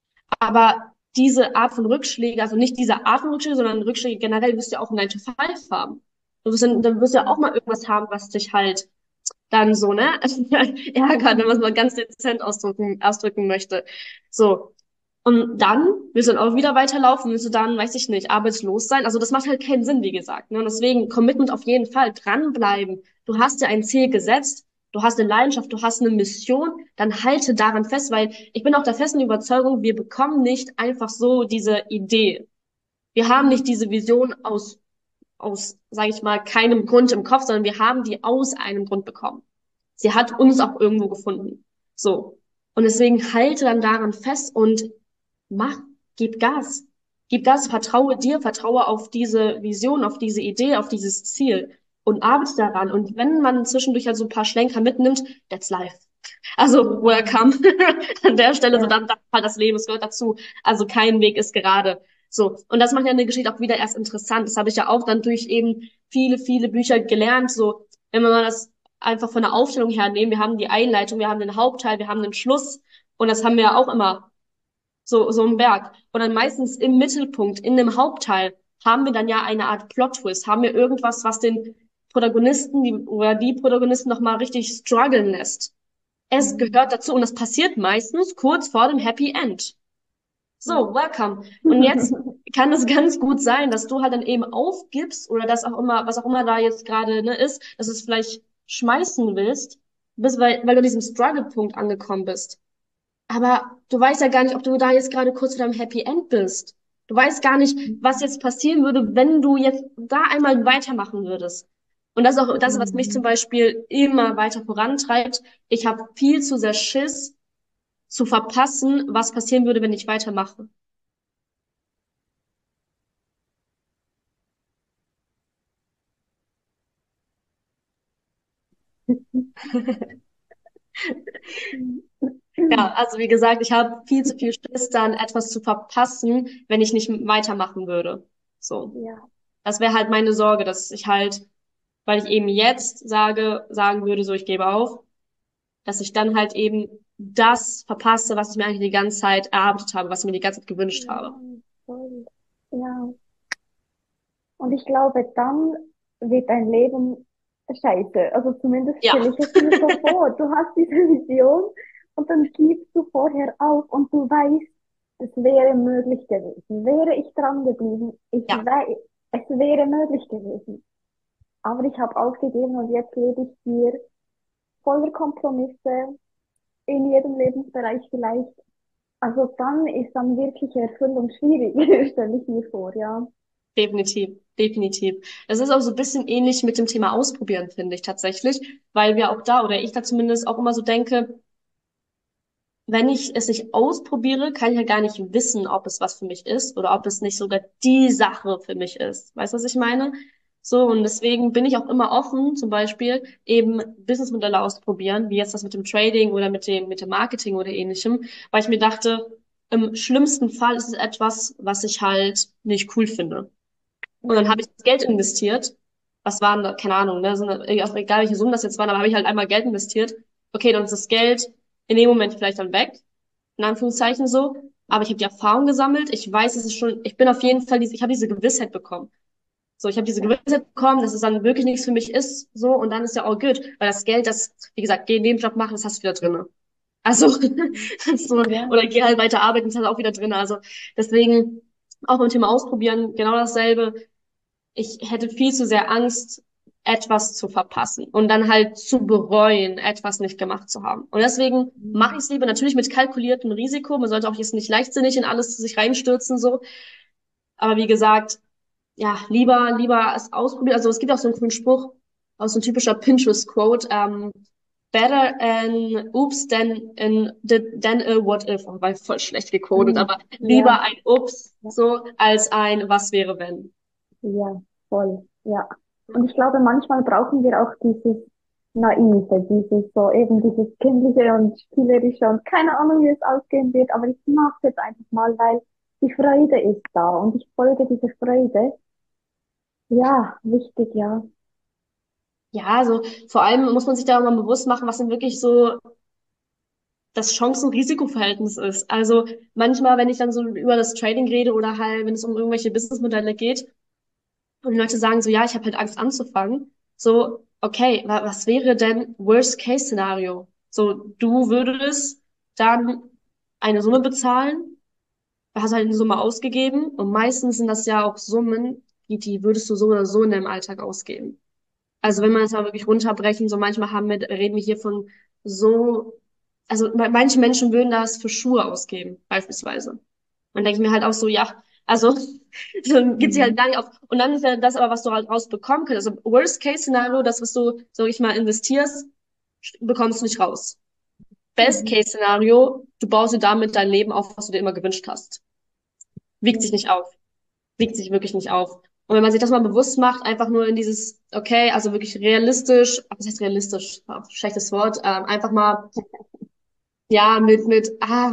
Aber diese Art von Rückschläge, also nicht diese Art von Rückschläge, sondern Rückschläge generell wirst du ja auch im nine to five haben. Du wirst, dann, dann wirst du ja auch mal irgendwas haben, was dich halt dann so, ne, ärgert, wenn man es mal ganz dezent ausdrücken, ausdrücken möchte. So. Und dann willst du dann auch wieder weiterlaufen, willst du dann, weiß ich nicht, arbeitslos sein. Also das macht halt keinen Sinn, wie gesagt. Ne? Und deswegen Commitment auf jeden Fall, dranbleiben. Du hast dir ein Ziel gesetzt, du hast eine Leidenschaft, du hast eine Mission, dann halte daran fest, weil ich bin auch der festen Überzeugung, wir bekommen nicht einfach so diese Idee. Wir haben nicht diese Vision aus, aus, sage ich mal, keinem Grund im Kopf, sondern wir haben die aus einem Grund bekommen. Sie hat uns auch irgendwo gefunden. So. Und deswegen halte dann daran fest und mach, gib Gas. Gib Gas, vertraue dir, vertraue auf diese Vision, auf diese Idee, auf dieses Ziel und arbeite daran. Und wenn man zwischendurch halt so ein paar Schlenker mitnimmt, that's life. Also, welcome. An der Stelle, so Ja. dann, dann halt das Leben, es gehört dazu. Also kein Weg ist gerade. So. Und das macht ja eine Geschichte auch wieder erst interessant. Das habe ich ja auch dann durch eben viele, viele Bücher gelernt. So, wenn wir mal das einfach von der Aufstellung her nehmen, wir haben die Einleitung, wir haben den Hauptteil, wir haben den Schluss. Und das haben wir ja auch immer so, so ein Berg. Und dann meistens im Mittelpunkt, in dem Hauptteil, haben wir dann ja eine Art Plot-Twist, haben wir irgendwas, was den Protagonisten die, oder die Protagonisten nochmal richtig strugglen lässt. Es Mhm. gehört dazu und das passiert meistens kurz vor dem Happy End. So, welcome. Und jetzt kann es ganz gut sein, dass du halt dann eben aufgibst oder das auch immer, was auch immer da jetzt gerade ne, ist, dass du es vielleicht schmeißen willst, bis, weil, weil du an diesem Struggle-Punkt angekommen bist. Aber du weißt ja gar nicht, ob du da jetzt gerade kurz vor deinem Happy End bist. Du weißt gar nicht, was jetzt passieren würde, wenn du jetzt da einmal weitermachen würdest. Und das ist auch das, was mich zum Mhm. Beispiel immer weiter vorantreibt. Ich habe viel zu sehr Schiss zu verpassen, was passieren würde, wenn ich weitermache. Ja, also wie gesagt, ich habe viel zu viel Schiss, dann etwas zu verpassen, wenn ich nicht weitermachen würde. So. Ja. Das wäre halt meine Sorge, dass ich halt, weil ich eben jetzt sage, sagen würde, so ich gebe auf, dass ich dann halt eben das verpasse, was ich mir eigentlich die ganze Zeit erarbeitet habe, was ich mir die ganze Zeit gewünscht Ja, habe. voll. Ja. Und ich glaube, dann wird dein Leben scheiße. Also zumindest Ja, stelle ich es mir so vor. Du hast diese Vision und dann gibst du vorher auf und du weißt, es wäre möglich gewesen. Wäre ich dran geblieben, ich ja, weiß, es wäre möglich gewesen. Aber ich habe aufgegeben und jetzt lebe ich hier voller Kompromisse in jedem Lebensbereich vielleicht. Also dann ist dann wirkliche Erfüllung schwierig, stelle ich mir vor, ja. definitiv, definitiv. Das ist auch so ein bisschen ähnlich mit dem Thema Ausprobieren, finde ich tatsächlich, weil wir auch da, oder ich da zumindest auch immer so denke, wenn ich es nicht ausprobiere, kann ich ja gar nicht wissen, ob es was für mich ist oder ob es nicht sogar die Sache für mich ist. Weißt du, was ich meine? So, und deswegen bin ich auch immer offen, zum Beispiel eben Businessmodelle auszuprobieren, wie jetzt das mit dem Trading oder mit dem, mit dem Marketing oder ähnlichem, weil ich mir dachte, im schlimmsten Fall ist es etwas, was ich halt nicht cool finde. Und dann habe ich das Geld investiert. Was waren da, keine Ahnung, ne, sind, auch egal welche Summen das jetzt waren, aber habe ich halt einmal Geld investiert. Okay, dann ist das Geld in dem Moment vielleicht dann weg, in Anführungszeichen so. Aber ich habe die Erfahrung gesammelt. Ich weiß, es ist schon, ich bin auf jeden Fall, diese, ich habe diese Gewissheit bekommen. So, ich habe diese Gewissheit bekommen, dass es dann wirklich nichts für mich ist, so, und dann ist ja all good, weil das Geld, das, wie gesagt, geh in den Job machen, das hast du wieder drinne. Also, so, Ja. oder geh halt weiter arbeiten, das hast du auch wieder drinne. Also, deswegen, auch beim Thema Ausprobieren, genau dasselbe. Ich hätte viel zu sehr Angst, etwas zu verpassen und dann halt zu bereuen, etwas nicht gemacht zu haben. Und deswegen mache ich es lieber natürlich mit kalkuliertem Risiko. Man sollte auch jetzt nicht leichtsinnig in alles sich reinstürzen, so. Aber wie gesagt, ja, lieber, lieber es ausprobieren. Also es gibt auch so einen coolen Spruch, aus so ein typischer Pinterest-Quote, ähm, better an Oops than, an, than a What if. Oh, war voll schlecht gecodet, Mhm. aber Ja, lieber ein Ups, so, als ein Was wäre wenn. ja, voll, ja. Und ich glaube, manchmal brauchen wir auch dieses Naive, dieses so eben dieses Kindliche und Spielerische und keine Ahnung, wie es ausgehen wird, aber ich mache es jetzt einfach mal, weil die Freude ist da und ich folge dieser Freude. Ja, wichtig, ja. Ja, also vor allem muss man sich da mal bewusst machen, was denn wirklich so das Chancen-Risiko-Verhältnis ist. Also manchmal, wenn ich dann so über das Trading rede oder halt, wenn es um irgendwelche Businessmodelle geht, und die Leute sagen so, ja, ich habe halt Angst anzufangen. So, okay, wa was wäre denn Worst-Case-Szenario? So, du würdest dann eine Summe bezahlen, hast halt eine Summe ausgegeben und meistens sind das ja auch Summen, die, die würdest du so oder so in deinem Alltag ausgeben. Also wenn man es mal wirklich runterbrechen, so manchmal haben wir, reden wir hier von so, also manche Menschen würden das für Schuhe ausgeben, beispielsweise. Und denke ich mir halt auch so, ja, also dann geht sie halt Mhm. gar nicht auf. Und dann ist ja das aber, was du halt rausbekommen kannst. Also Worst-Case-Szenario, das, was du, sag ich mal, investierst, bekommst du nicht raus. Mhm. Best-Case-Szenario, du baust dir damit dein Leben auf, was du dir immer gewünscht hast. Wiegt sich nicht auf. Wiegt sich wirklich nicht auf. Und wenn man sich das mal bewusst macht, einfach nur in dieses, okay, also wirklich realistisch, was heißt realistisch? Ah, schlechtes Wort, ähm, einfach mal, ja, mit, mit, ah,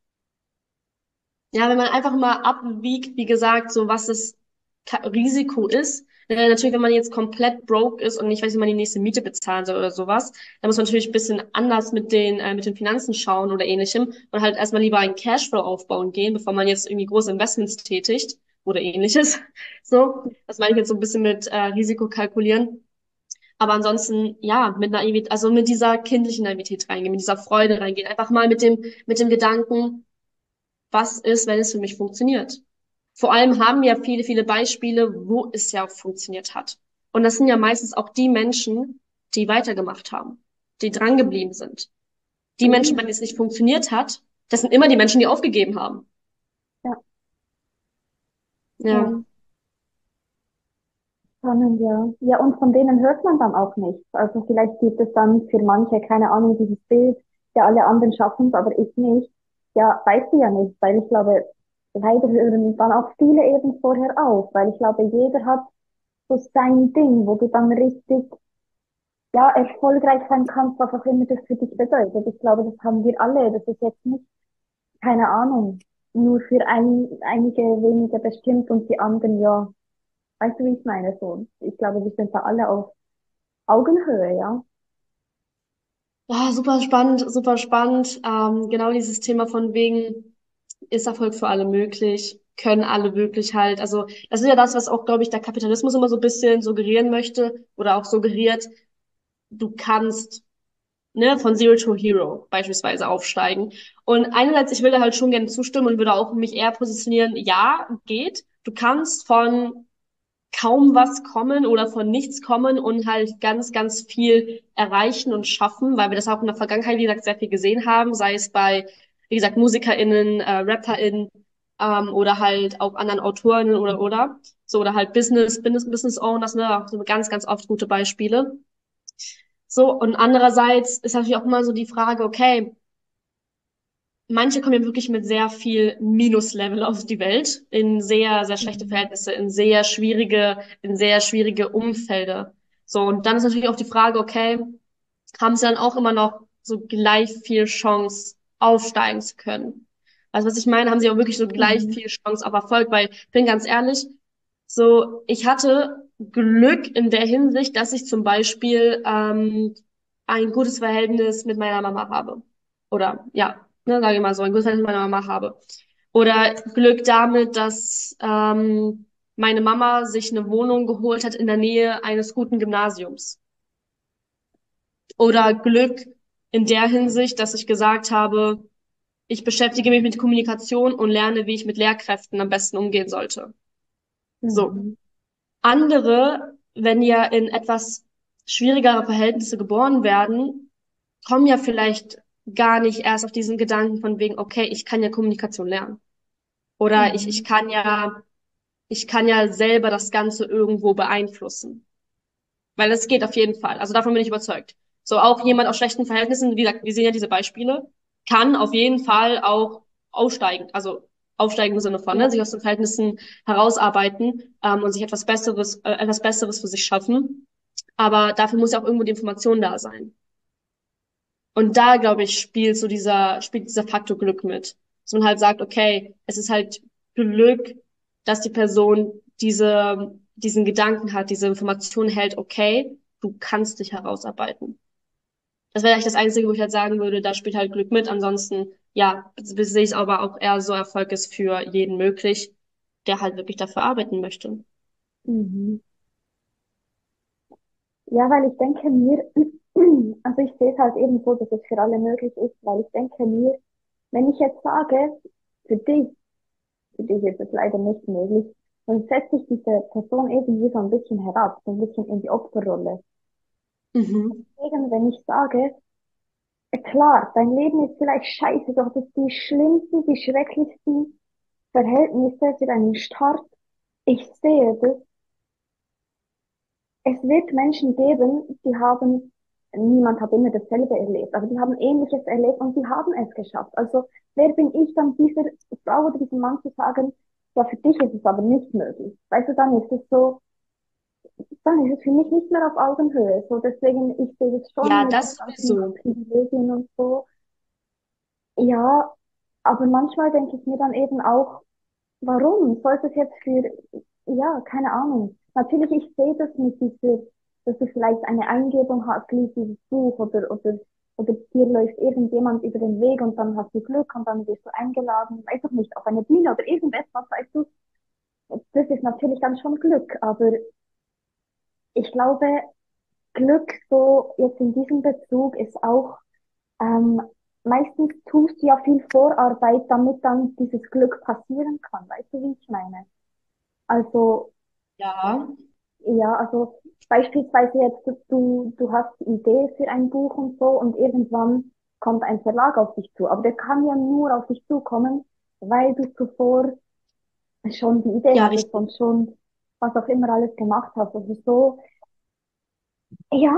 ja, wenn man einfach mal abwiegt, wie gesagt, so was das Ka- Risiko ist. Äh, natürlich, wenn man jetzt komplett broke ist und nicht weiß, wie man die nächste Miete bezahlen soll oder sowas, dann muss man natürlich ein bisschen anders mit den, äh, mit den Finanzen schauen oder ähnlichem und halt erstmal lieber einen Cashflow aufbauen gehen, bevor man jetzt irgendwie große Investments tätigt oder ähnliches. So, das meine ich jetzt so ein bisschen mit äh, Risiko kalkulieren. Aber ansonsten, ja, mit Naivität, also mit dieser kindlichen Naivität reingehen, mit dieser Freude reingehen, einfach mal mit dem, mit dem Gedanken, was ist, wenn es für mich funktioniert. Vor allem haben wir viele, viele Beispiele, wo es ja auch funktioniert hat. Und das sind ja meistens auch die Menschen, die weitergemacht haben, die drangeblieben sind. Die Menschen, bei Eben. denen es nicht funktioniert hat, das sind immer die Menschen, die aufgegeben haben. Ja, Ja, voll. Spannend, ja. Ja, und von denen hört man dann auch nichts. Also vielleicht gibt es dann für manche, keine Ahnung, dieses Bild, ja, alle anderen schaffen es, aber ich nicht. Ja, weißt du ja nicht, weil ich glaube, leider hören dann auch viele eben vorher auf, weil ich glaube, jeder hat so sein Ding, wo du dann richtig, ja, erfolgreich sein kannst, was auch immer das für dich bedeutet. Ich glaube, das haben wir alle. Das ist jetzt nicht, keine Ahnung, nur für ein, einige wenige bestimmt und die anderen, ja, weißt du, wie ich meine? So, ich glaube, wir sind da alle auf Augenhöhe, ja. ja, super spannend, super spannend. Ähm, genau dieses Thema von wegen, ist Erfolg für alle möglich? Können alle wirklich halt, also das ist ja das, was auch, glaube ich, der Kapitalismus immer so ein bisschen suggerieren möchte oder auch suggeriert, du kannst, ne, von Zero to Hero beispielsweise aufsteigen. Und einerseits, ich will da halt schon gerne zustimmen und würde auch mich eher positionieren, ja, geht. Du kannst von kaum was kommen oder von nichts kommen und halt ganz, ganz viel erreichen und schaffen, weil wir das auch in der Vergangenheit, wie gesagt, sehr viel gesehen haben, sei es bei, wie gesagt, MusikerInnen, äh, RapperInnen, ähm, oder halt auch anderen AutorInnen oder, oder, so, oder halt Business, Business, Business Owners, ne, auch so ganz, ganz oft gute Beispiele. So, und andererseits ist natürlich auch immer so die Frage, okay, manche kommen ja wirklich mit sehr viel Minuslevel auf die Welt, in sehr, sehr schlechte Mhm. Verhältnisse, in sehr schwierige, in sehr schwierige Umfelder. So, und dann ist natürlich auch die Frage, okay, haben sie dann auch immer noch so gleich viel Chance, aufsteigen zu können? Also, was ich meine, haben sie auch wirklich so gleich Mhm. viel Chance auf Erfolg, weil, ich bin ganz ehrlich, so, ich hatte Glück in der Hinsicht, dass ich zum Beispiel ähm, ein gutes Verhältnis mit meiner Mama habe. Oder ja, ne, sage ich mal so, ein gutes Verhältnis mit meiner Mama habe. Oder Glück damit, dass ähm, meine Mama sich eine Wohnung geholt hat in der Nähe eines guten Gymnasiums. Oder Glück in der Hinsicht, dass ich gesagt habe, ich beschäftige mich mit Kommunikation und lerne, wie ich mit Lehrkräften am besten umgehen sollte. So. Mhm. Andere, wenn ja in etwas schwierigere Verhältnisse geboren werden, kommen ja vielleicht gar nicht erst auf diesen Gedanken von wegen, okay, ich kann ja Kommunikation lernen. Oder ich, ich Mhm. kann ja, ich kann ja selber das Ganze irgendwo beeinflussen. Weil das geht auf jeden Fall. Also davon bin ich überzeugt. So auch jemand aus schlechten Verhältnissen, wie gesagt, wir sehen ja diese Beispiele, kann auf jeden Fall auch aussteigen. Also aufsteigen im Sinne von, ne, Ja. sich aus den Verhältnissen herausarbeiten ähm, und sich etwas Besseres, äh, etwas Besseres für sich schaffen. Aber dafür muss ja auch irgendwo die Information da sein. Und da, glaube ich, spielt so dieser, spielt dieser Faktor Glück mit. Dass man halt sagt, okay, es ist halt Glück, dass die Person diese, diesen Gedanken hat, diese Information hält, okay, du kannst dich herausarbeiten. Das wäre eigentlich das Einzige, wo ich halt sagen würde, da spielt halt Glück mit. Ansonsten, ja, sehe ich aber auch eher so, Erfolg ist für jeden möglich, der halt wirklich dafür arbeiten möchte. Mhm. Ja, weil ich denke mir, also ich sehe es halt eben so, dass es für alle möglich ist, weil ich denke mir, wenn ich jetzt sage, für dich, für dich ist es leider nicht möglich, dann setze ich diese Person irgendwie so ein bisschen herab, so ein bisschen in die Opferrolle. Mhm. Deswegen, wenn ich sage, äh, klar, dein Leben ist vielleicht scheiße, doch das die schlimmsten, die schrecklichsten Verhältnisse für einen Start. Ich sehe das. Es wird Menschen geben, die haben, niemand hat immer dasselbe erlebt, aber die haben Ähnliches erlebt und die haben es geschafft. Also wer bin ich dann dieser Frau oder diesem Mann zu sagen, ja, für dich ist es aber nicht möglich. Weißt du, dann ist es so, dann ist es für mich nicht mehr auf Augenhöhe. So, deswegen, ich sehe es schon Ja, mit den das ganzen sowieso. Privilegien und so. Ja, aber manchmal denke ich mir dann eben auch, warum sollte es jetzt für, ja, keine Ahnung. Natürlich, ich sehe das mit dieser, dass du vielleicht eine Eingebung hast, liest dieses Buch oder, oder, oder dir läuft irgendjemand über den Weg und dann hast du Glück und dann wirst du eingeladen, weiß auch nicht, auf eine Bühne oder irgendetwas, weißt du. Das ist natürlich dann schon Glück, aber ich glaube, Glück so jetzt in diesem Bezug ist auch, ähm, meistens tust du ja viel Vorarbeit, damit dann dieses Glück passieren kann, weißt du, wie ich meine? Also, Ja, ja, also beispielsweise jetzt, du, du hast die Idee für ein Buch und so und irgendwann kommt ein Verlag auf dich zu. Aber der kann ja nur auf dich zukommen, weil du zuvor schon die Idee ja, hattest richtig. und schon was auch immer alles gemacht hast. Also so, ja,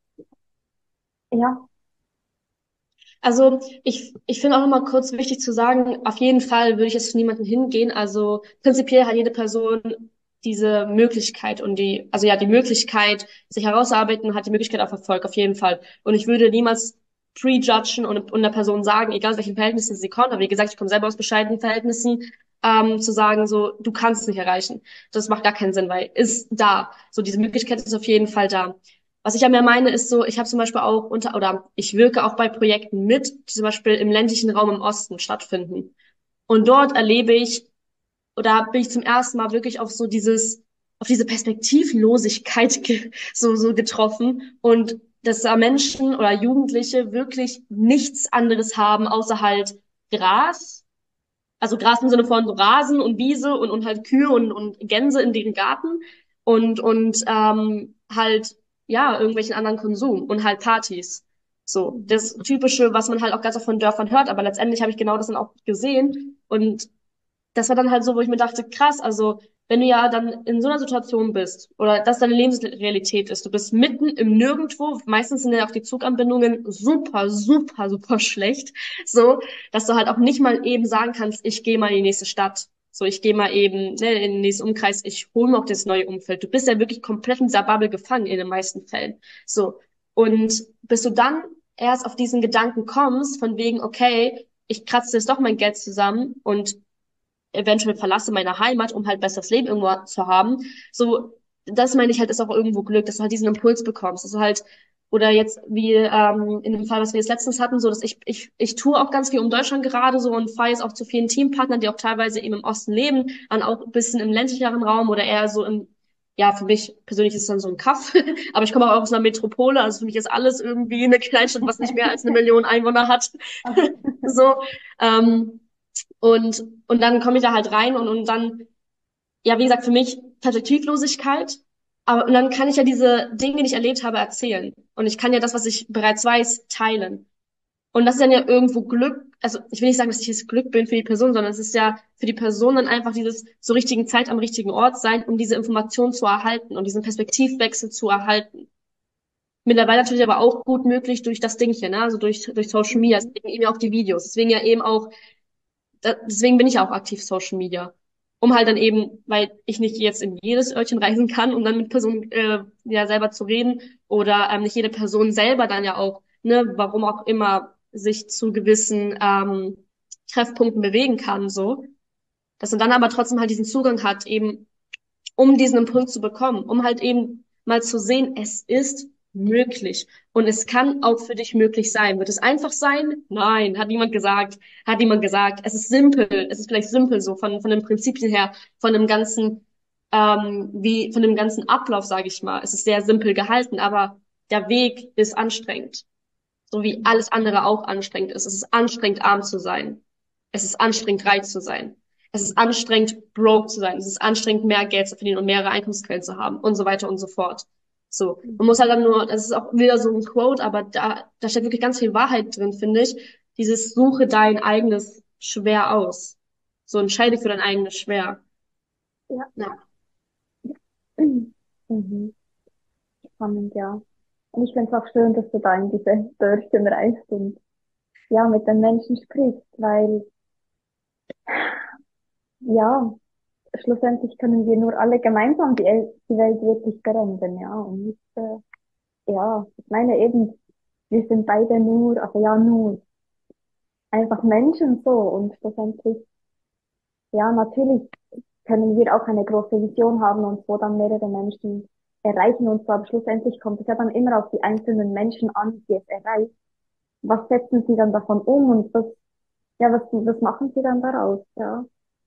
ja, Also ich, ich finde auch nochmal kurz wichtig zu sagen, auf jeden Fall würde ich jetzt zu niemandem hingehen. Also prinzipiell hat jede Person diese Möglichkeit und die, also ja, die Möglichkeit, sich herauszuarbeiten, hat die Möglichkeit auf Erfolg, auf jeden Fall. Und ich würde niemals prejudgen und, und einer Person sagen, egal aus welchen Verhältnissen sie kommt, aber wie gesagt, ich komme selber aus bescheidenen Verhältnissen, ähm, zu sagen, so, du kannst es nicht erreichen. Das macht gar keinen Sinn, weil ist da. So, diese Möglichkeit ist auf jeden Fall da. Was ich ja mehr meine, ist so, ich habe zum Beispiel auch unter, oder ich wirke auch bei Projekten mit, die zum Beispiel im ländlichen Raum im Osten stattfinden. Und dort erlebe ich, oder bin ich zum ersten Mal wirklich auf so dieses, auf diese Perspektivlosigkeit ge so, so getroffen und dass da Menschen oder Jugendliche wirklich nichts anderes haben, außer halt Gras, also Gras im Sinne von so Rasen und Wiese und, und halt Kühe und, und Gänse in deren Garten und, und ähm, halt, ja, irgendwelchen anderen Konsum und halt Partys. So, das Typische, was man halt auch ganz oft von Dörfern hört, aber letztendlich habe ich genau das dann auch gesehen und das war dann halt so, wo ich mir dachte, krass, also wenn du ja dann in so einer Situation bist oder das deine Lebensrealität ist, du bist mitten im Nirgendwo, meistens sind ja auch die Zuganbindungen super, super, super schlecht, so, dass du halt auch nicht mal eben sagen kannst, ich gehe mal in die nächste Stadt, so, ich gehe mal eben ne, in den nächsten Umkreis, ich hole mir auch das neue Umfeld. Du bist ja wirklich komplett in dieser Bubble gefangen in den meisten Fällen, so. Und bis du dann erst auf diesen Gedanken kommst, von wegen, okay, ich kratze jetzt doch mein Geld zusammen und eventuell verlasse meine Heimat, um halt besseres Leben irgendwo zu haben. So, das meine ich halt, ist auch irgendwo Glück, dass du halt diesen Impuls bekommst, dass du halt, oder jetzt wie ähm, in dem Fall, was wir jetzt letztens hatten, so dass ich ich ich tue auch ganz viel um Deutschland gerade so und fahre jetzt auch zu vielen Teampartnern, die auch teilweise eben im Osten leben, dann auch ein bisschen im ländlicheren Raum oder eher so im, ja, für mich persönlich ist es dann so ein Kaff, aber ich komme auch aus einer Metropole, also für mich ist alles irgendwie eine Kleinstadt, was nicht mehr als eine Million Einwohner hat. So, ähm, und, und dann komme ich da halt rein und, und dann, ja, wie gesagt, für mich Perspektivlosigkeit. Aber und dann kann ich ja diese Dinge, die ich erlebt habe, erzählen. Und ich kann ja das, was ich bereits weiß, teilen. Und das ist dann ja irgendwo Glück. Also ich will nicht sagen, dass ich das Glück bin für die Person, sondern es ist ja für die Person dann einfach dieses zur richtigen Zeit am richtigen Ort sein, um diese Information zu erhalten und diesen Perspektivwechsel zu erhalten. Mittlerweile natürlich aber auch gut möglich durch das Ding hier, ne? Also durch, durch Social Media, deswegen eben auch die Videos, deswegen ja eben auch da, deswegen bin ich auch aktiv Social Media. Um halt dann eben, weil ich nicht jetzt in jedes Örtchen reisen kann, um dann mit Personen äh, ja selber zu reden oder ähm, nicht jede Person selber dann ja auch, ne, warum auch immer sich zu gewissen ähm, Treffpunkten bewegen kann, so, dass man dann aber trotzdem halt diesen Zugang hat, eben um diesen Impuls zu bekommen, um halt eben mal zu sehen, es ist möglich. Und es kann auch für dich möglich sein. Wird es einfach sein? Nein, hat niemand gesagt. Hat niemand gesagt. Es ist simpel. Es ist vielleicht simpel so von, von den Prinzipien her, von dem ganzen, ähm, wie, von dem ganzen Ablauf, sage ich mal. Es ist sehr simpel gehalten, aber der Weg ist anstrengend. So wie alles andere auch anstrengend ist. Es ist anstrengend, arm zu sein. Es ist anstrengend, reich zu sein. Es ist anstrengend, broke zu sein. Es ist anstrengend, mehr Geld zu verdienen und mehrere Einkommensquellen zu haben und so weiter und so fort. So. Man muss halt dann nur, das ist auch wieder so ein Quote, aber da, da steckt wirklich ganz viel Wahrheit drin, finde ich. Dieses suche dein eigenes Schwer aus. So entscheide für dein eigenes Schwer. Ja. Ja. Mhm. Spannend, ja. Und ich finde es auch schön, dass du da in diese Dörfchen reist und ja, mit den Menschen sprichst, weil ja, schlussendlich können wir nur alle gemeinsam die, El- die Welt wirklich verändern, ja. Und nicht, äh, ja, ich meine eben, wir sind beide nur, also ja, nur einfach Menschen so und schlussendlich, ja, natürlich können wir auch eine große Vision haben und so dann mehrere Menschen erreichen und so, aber schlussendlich kommt es ja dann immer auf die einzelnen Menschen an, die es erreichen. Was setzen sie dann davon um und was, ja, was, was machen sie dann daraus, ja.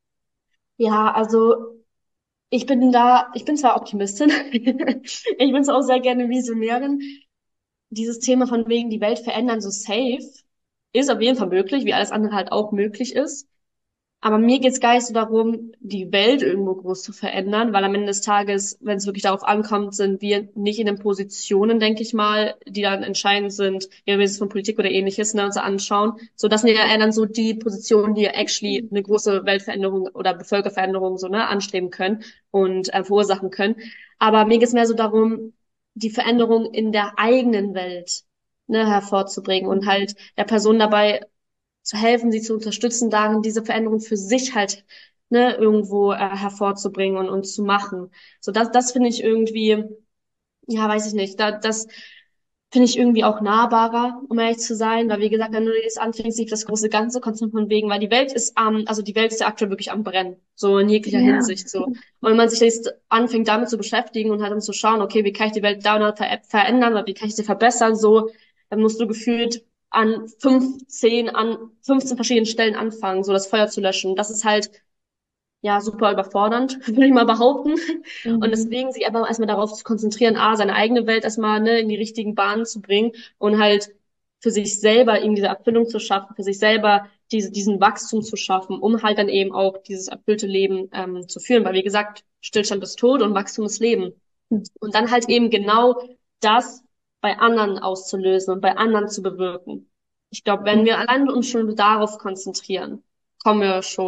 Ja, also ich bin da, ich bin zwar Optimistin, ich bin zwar auch sehr gerne Visionärin. Dieses Thema von wegen die Welt verändern so safe ist auf jeden Fall möglich, wie alles andere halt auch möglich ist. Aber mir geht's gar nicht so darum, die Welt irgendwo groß zu verändern, weil am Ende des Tages, wenn es wirklich darauf ankommt, sind wir nicht in den Positionen, denke ich mal, die dann entscheidend sind, ja, wenn wir es von Politik oder ähnliches ne, uns anschauen. So, das sind ja eher dann so die Positionen, die actually eine große Weltveränderung oder Bevölkerveränderung so ne anstreben können und äh, verursachen können. Aber mir geht's mehr so darum, die Veränderung in der eigenen Welt ne, hervorzubringen und halt der Person dabei zu helfen, sie zu unterstützen, darin diese Veränderung für sich halt ne, irgendwo äh, hervorzubringen und, und zu machen. So das, das finde ich irgendwie, ja, weiß ich nicht, da, das finde ich irgendwie auch nahbarer, um ehrlich zu sein, weil wie gesagt, wenn du jetzt anfängst, sich das große Ganze konzentrieren von wegen, weil die Welt ist am, also die Welt ist ja aktuell wirklich am Brennen, so in jeglicher Ja. Hinsicht, so. Und wenn man sich jetzt anfängt, damit zu beschäftigen und halt um zu schauen, okay, wie kann ich die Welt da und da ver verändern oder wie kann ich sie verbessern, so, dann musst du gefühlt an fünfzehn, an fünfzehn verschiedenen Stellen anfangen, so das Feuer zu löschen. Das ist halt ja, super überfordernd, würde ich mal behaupten. Und Mhm. deswegen sich einfach erstmal darauf zu konzentrieren, A, seine eigene Welt erstmal ne, in die richtigen Bahnen zu bringen und halt für sich selber eben diese Erfüllung zu schaffen, für sich selber diese, diesen Wachstum zu schaffen, um halt dann eben auch dieses erfüllte Leben ähm, zu führen. Weil wie gesagt, Stillstand ist Tod und Wachstum ist Leben. Und dann halt eben genau das bei anderen auszulösen und bei anderen zu bewirken. Ich glaube, wenn wir allein uns schon darauf konzentrieren, kommen wir schon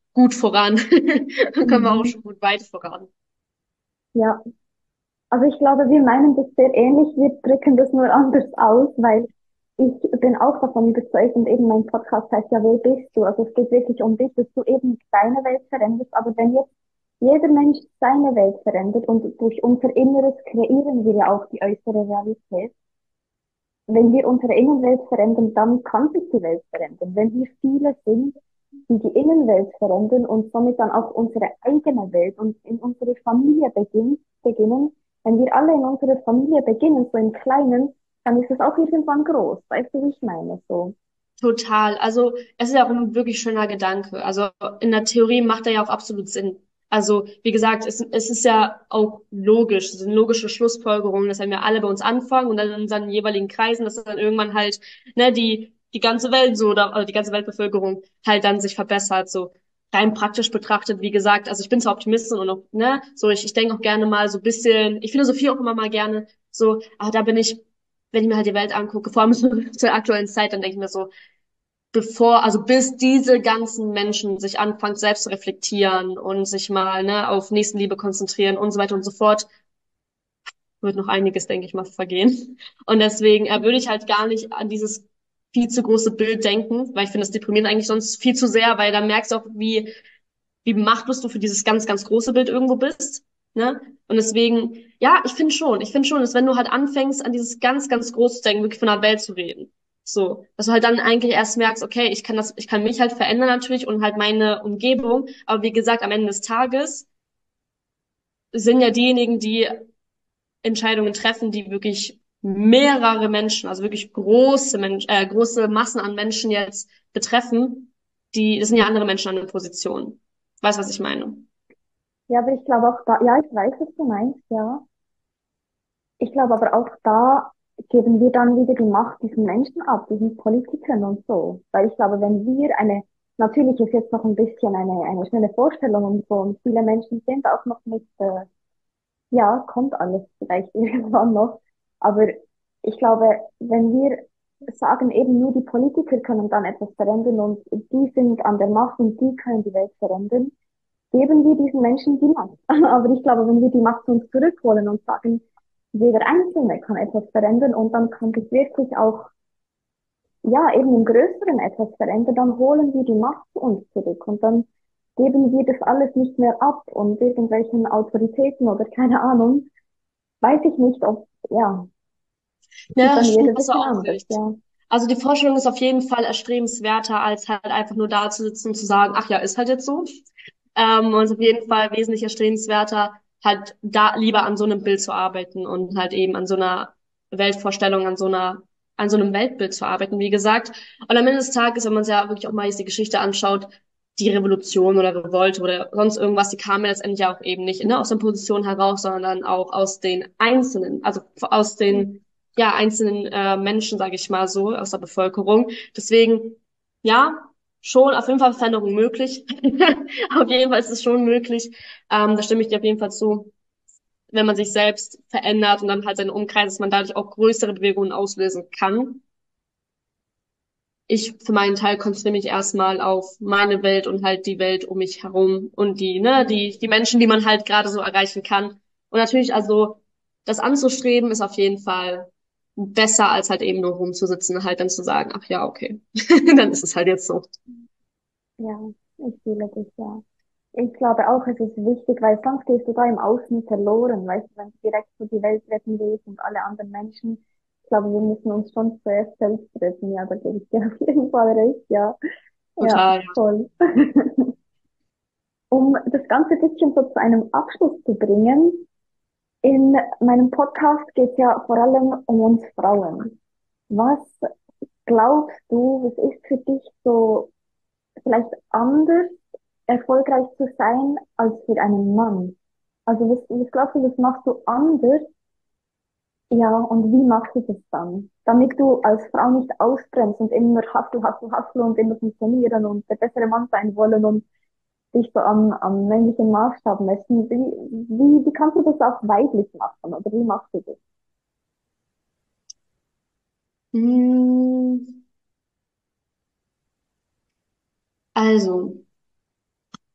gut voran. Dann kommen wir auch Mhm. schon gut weit voran. Ja, also ich glaube, wir meinen das sehr ähnlich, wir drücken das nur anders aus, weil ich bin auch davon überzeugt und eben mein Podcast heißt ja, wer bist du? Also es geht wirklich um dich, dass du eben deine Welt veränderst, aber wenn jetzt jeder Mensch seine Welt verändert und durch unser Inneres kreieren wir ja auch die äußere Realität, wenn wir unsere Innenwelt verändern, dann kann sich die Welt verändern. Wenn wir viele sind, die die Innenwelt verändern und somit dann auch unsere eigene Welt und in unsere Familie beginn, beginnen, wenn wir alle in unserer Familie beginnen, so im Kleinen, dann ist es auch irgendwann groß. Weißt du, wie ich meine? So. Total. Also es ist ja auch ein wirklich schöner Gedanke. Also in der Theorie macht er ja auch absolut Sinn. Also wie gesagt, es, es ist ja auch logisch, es sind logische Schlussfolgerungen, dass wenn wir alle bei uns anfangen und dann in unseren jeweiligen Kreisen, dass dann irgendwann halt ne, die die ganze Welt so oder also die ganze Weltbevölkerung halt dann sich verbessert. So rein praktisch betrachtet, wie gesagt, also ich bin zwar Optimistin und auch, ne, so ich, ich denke auch gerne mal so ein bisschen, ich philosophiere auch immer mal gerne so, aber da bin ich, wenn ich mir halt die Welt angucke, vor allem so zur aktuellen Zeit, dann denke ich mir so, bevor, also bis diese ganzen Menschen sich anfangen, selbst zu reflektieren und sich mal ne, auf Nächstenliebe konzentrieren und so weiter und so fort, wird noch einiges, denke ich mal, vergehen. Und deswegen äh, würde ich halt gar nicht an dieses viel zu große Bild denken, weil ich finde, das deprimiert eigentlich sonst viel zu sehr, weil da merkst du auch, wie, wie machtlos du für dieses ganz, ganz große Bild irgendwo bist. Ne? Und deswegen, ja, ich finde schon, ich finde schon, dass wenn du halt anfängst, an dieses ganz, ganz große Denken, wirklich von der Welt zu reden, so, dass du halt dann eigentlich erst merkst, okay, ich kann das, ich kann mich halt verändern natürlich und halt meine Umgebung, aber wie gesagt, am Ende des Tages sind ja diejenigen, die Entscheidungen treffen, die wirklich mehrere Menschen, also wirklich große Mensch, äh, große Massen an Menschen jetzt betreffen, die, das sind ja andere Menschen an der Position. Weißt du, was ich meine? Ja, aber ich glaube auch da, ja, ich weiß, was du meinst, ja. Ich glaube aber auch da geben wir dann wieder die Macht diesen Menschen ab, diesen Politikern und so. Weil ich glaube, wenn wir eine, natürlich ist jetzt noch ein bisschen eine, eine schnelle Vorstellung und so, und viele Menschen sind auch noch nicht, äh, ja, kommt alles vielleicht irgendwann noch. Aber ich glaube, wenn wir sagen, eben nur die Politiker können dann etwas verändern und die sind an der Macht und die können die Welt verändern, geben wir diesen Menschen die Macht. Aber ich glaube, wenn wir die Macht zu uns zurückholen und sagen, jeder Einzelne kann etwas verändern und dann kann sich wirklich auch, ja, eben im Größeren etwas verändern, dann holen wir die Macht zu uns zurück und dann geben wir das alles nicht mehr ab und irgendwelchen Autoritäten oder keine Ahnung, weiß ich nicht, ob, ja, sieht Ja, dann jeder stimmt, ein hast du bisschen auch anders, recht. ja. Also die Vorstellung ist auf jeden Fall erstrebenswerter, als halt einfach nur da zu sitzen und zu sagen, ach ja, ist halt jetzt so. Ähm, und es ist auf jeden Fall wesentlich erstrebenswerter, halt da lieber an so einem Bild zu arbeiten und halt eben an so einer Weltvorstellung, an so einer, an so einem Weltbild zu arbeiten, wie gesagt. Und am Ende des Tages, wenn man sich ja wirklich auch mal jetzt die Geschichte anschaut, die Revolution oder Revolte oder sonst irgendwas, die kamen ja letztendlich auch eben nicht ne, aus der Position heraus, sondern auch aus den Einzelnen, also aus den ja, einzelnen äh, Menschen, sage ich mal so, aus der Bevölkerung. Deswegen, ja, schon auf jeden Fall Veränderung möglich. Auf jeden Fall ist es schon möglich. Ähm, da stimme ich dir auf jeden Fall zu, wenn man sich selbst verändert und dann halt seinen Umkreis, dass man dadurch auch größere Bewegungen auslösen kann. Ich für meinen Teil konzentriere mich erstmal auf meine Welt und halt die Welt um mich herum und die, ne, die, die Menschen, die man halt gerade so erreichen kann. Und natürlich, also, das anzustreben ist auf jeden Fall besser, als halt eben nur rumzusitzen und halt dann zu sagen, ach ja, okay, dann ist es halt jetzt so. Ja, ich fühle dich, ja. Ich glaube auch, es ist wichtig, weil sonst gehst du da im Außen verloren, weißt du, wenn du direkt so die Welt retten willst und alle anderen Menschen. Ich glaube, wir müssen uns schon zuerst selbst retten, ja, da gebe ich dir auf jeden Fall recht, ja. Ja, Total. voll. Um das Ganze ein bisschen so zu einem Abschluss zu bringen, in meinem Podcast geht es ja vor allem um uns Frauen. Was glaubst du, was ist für dich so vielleicht anders erfolgreich zu sein als für einen Mann? Also was, was glaubst du, was machst du anders? Ja, und wie machst du das dann? Damit du als Frau nicht ausbrennst und immer hustle, hustle, hustle und immer funktionieren und der bessere Mann sein wollen und dich so am, am männlichen Maßstab messen. Wie, wie, wie kannst du das auch weiblich machen? Oder wie machst du das? Hm, also,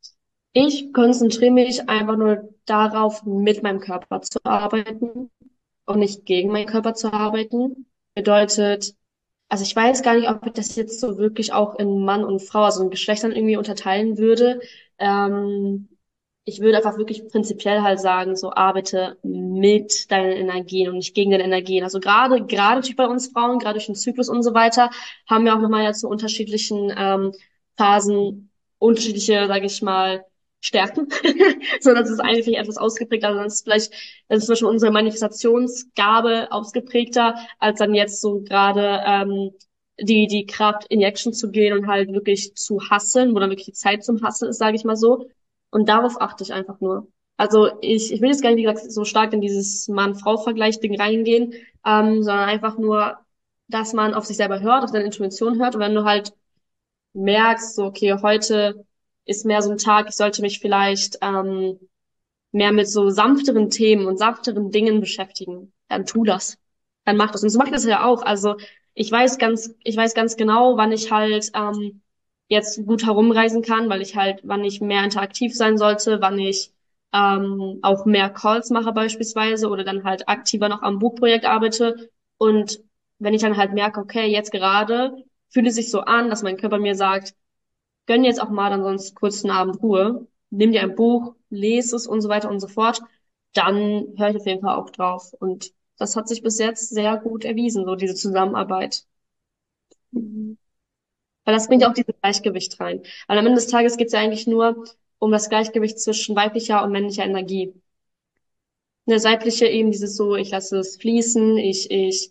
Ich konzentriere mich einfach nur darauf, mit meinem Körper zu arbeiten und nicht gegen meinen Körper zu arbeiten. Bedeutet, also ich weiß gar nicht, ob ich das jetzt so wirklich auch in Mann und Frau, also in Geschlechtern irgendwie unterteilen würde. Ähm, Ich würde einfach wirklich prinzipiell halt sagen, so arbeite mit deinen Energien und nicht gegen deine Energien. Also gerade, gerade natürlich bei uns Frauen, gerade durch den Zyklus und so weiter, haben wir auch nochmal ja zu unterschiedlichen ähm, Phasen unterschiedliche, sage ich mal, Stärken. So, das ist eigentlich etwas ausgeprägter. Also das ist vielleicht, das ist zum Beispiel unsere Manifestationsgabe ausgeprägter, als dann jetzt so gerade ähm, die, die Kraft in die Action zu gehen und halt wirklich zu hasseln, wo dann wirklich die Zeit zum Hasseln ist, sage ich mal so. Und darauf achte ich einfach nur. Also ich, ich will jetzt gar nicht, wie gesagt, so stark in dieses Mann-Frau-Vergleich-Ding reingehen, ähm, sondern einfach nur, dass man auf sich selber hört, auf seine Intuition hört. Und wenn du halt merkst, so, okay, heute ist mehr so ein Tag, ich sollte mich vielleicht ähm, mehr mit so sanfteren Themen und sanfteren Dingen beschäftigen, dann tu das. Dann mach das. Und so mache ich das ja auch. Also ich weiß ganz, ich weiß ganz genau, wann ich halt ähm, jetzt gut herumreisen kann, weil ich halt, wann ich mehr interaktiv sein sollte, wann ich ähm, auch mehr Calls mache beispielsweise oder dann halt aktiver noch am Buchprojekt arbeite. Und wenn ich dann halt merke, okay, jetzt gerade fühlt es sich so an, dass mein Körper mir sagt, gönn jetzt auch mal dann sonst kurz einen Abend Ruhe, nimm dir ein Buch, lese es und so weiter und so fort, dann höre ich auf jeden Fall auch drauf. Und das hat sich bis jetzt sehr gut erwiesen, so diese Zusammenarbeit. Mhm. Weil das bringt ja auch dieses Gleichgewicht rein. Weil am Ende des Tages geht es ja eigentlich nur um das Gleichgewicht zwischen weiblicher und männlicher Energie. Das weibliche eben dieses so, ich lasse es fließen, ich, ich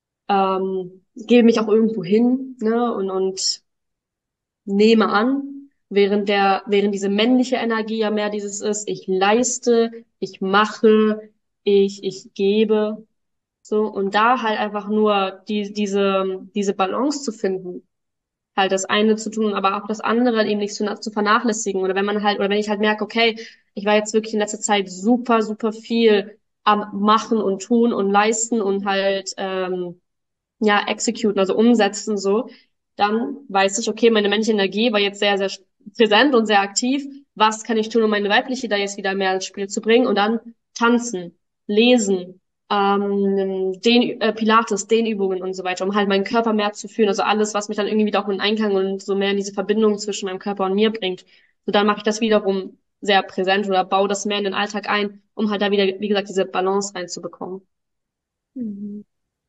ähm, gebe mich auch irgendwo hin, ne, und, und nehme an, während der, während diese männliche Energie ja mehr dieses ist, ich leiste, ich mache, ich, ich gebe, so, und da halt einfach nur die, diese, diese Balance zu finden, halt das eine zu tun, aber auch das andere eben nicht zu, zu vernachlässigen, oder wenn man halt, oder wenn ich halt merke, okay, ich war jetzt wirklich in letzter Zeit super, super viel am Machen und Tun und Leisten und halt, ähm, ja, executen, also umsetzen so, dann weiß ich, okay, meine männliche Energie war jetzt sehr, sehr präsent und sehr aktiv. Was kann ich tun, um meine weibliche da jetzt wieder mehr ins Spiel zu bringen? Und dann tanzen, lesen, ähm, den äh, Pilates, Dehnübungen und so weiter, um halt meinen Körper mehr zu fühlen. Also alles, was mich dann irgendwie wieder auch in Einklang und so mehr in diese Verbindung zwischen meinem Körper und mir bringt. So dann mache ich das wiederum sehr präsent oder baue das mehr in den Alltag ein, um halt da wieder, wie gesagt, diese Balance reinzubekommen. Mhm.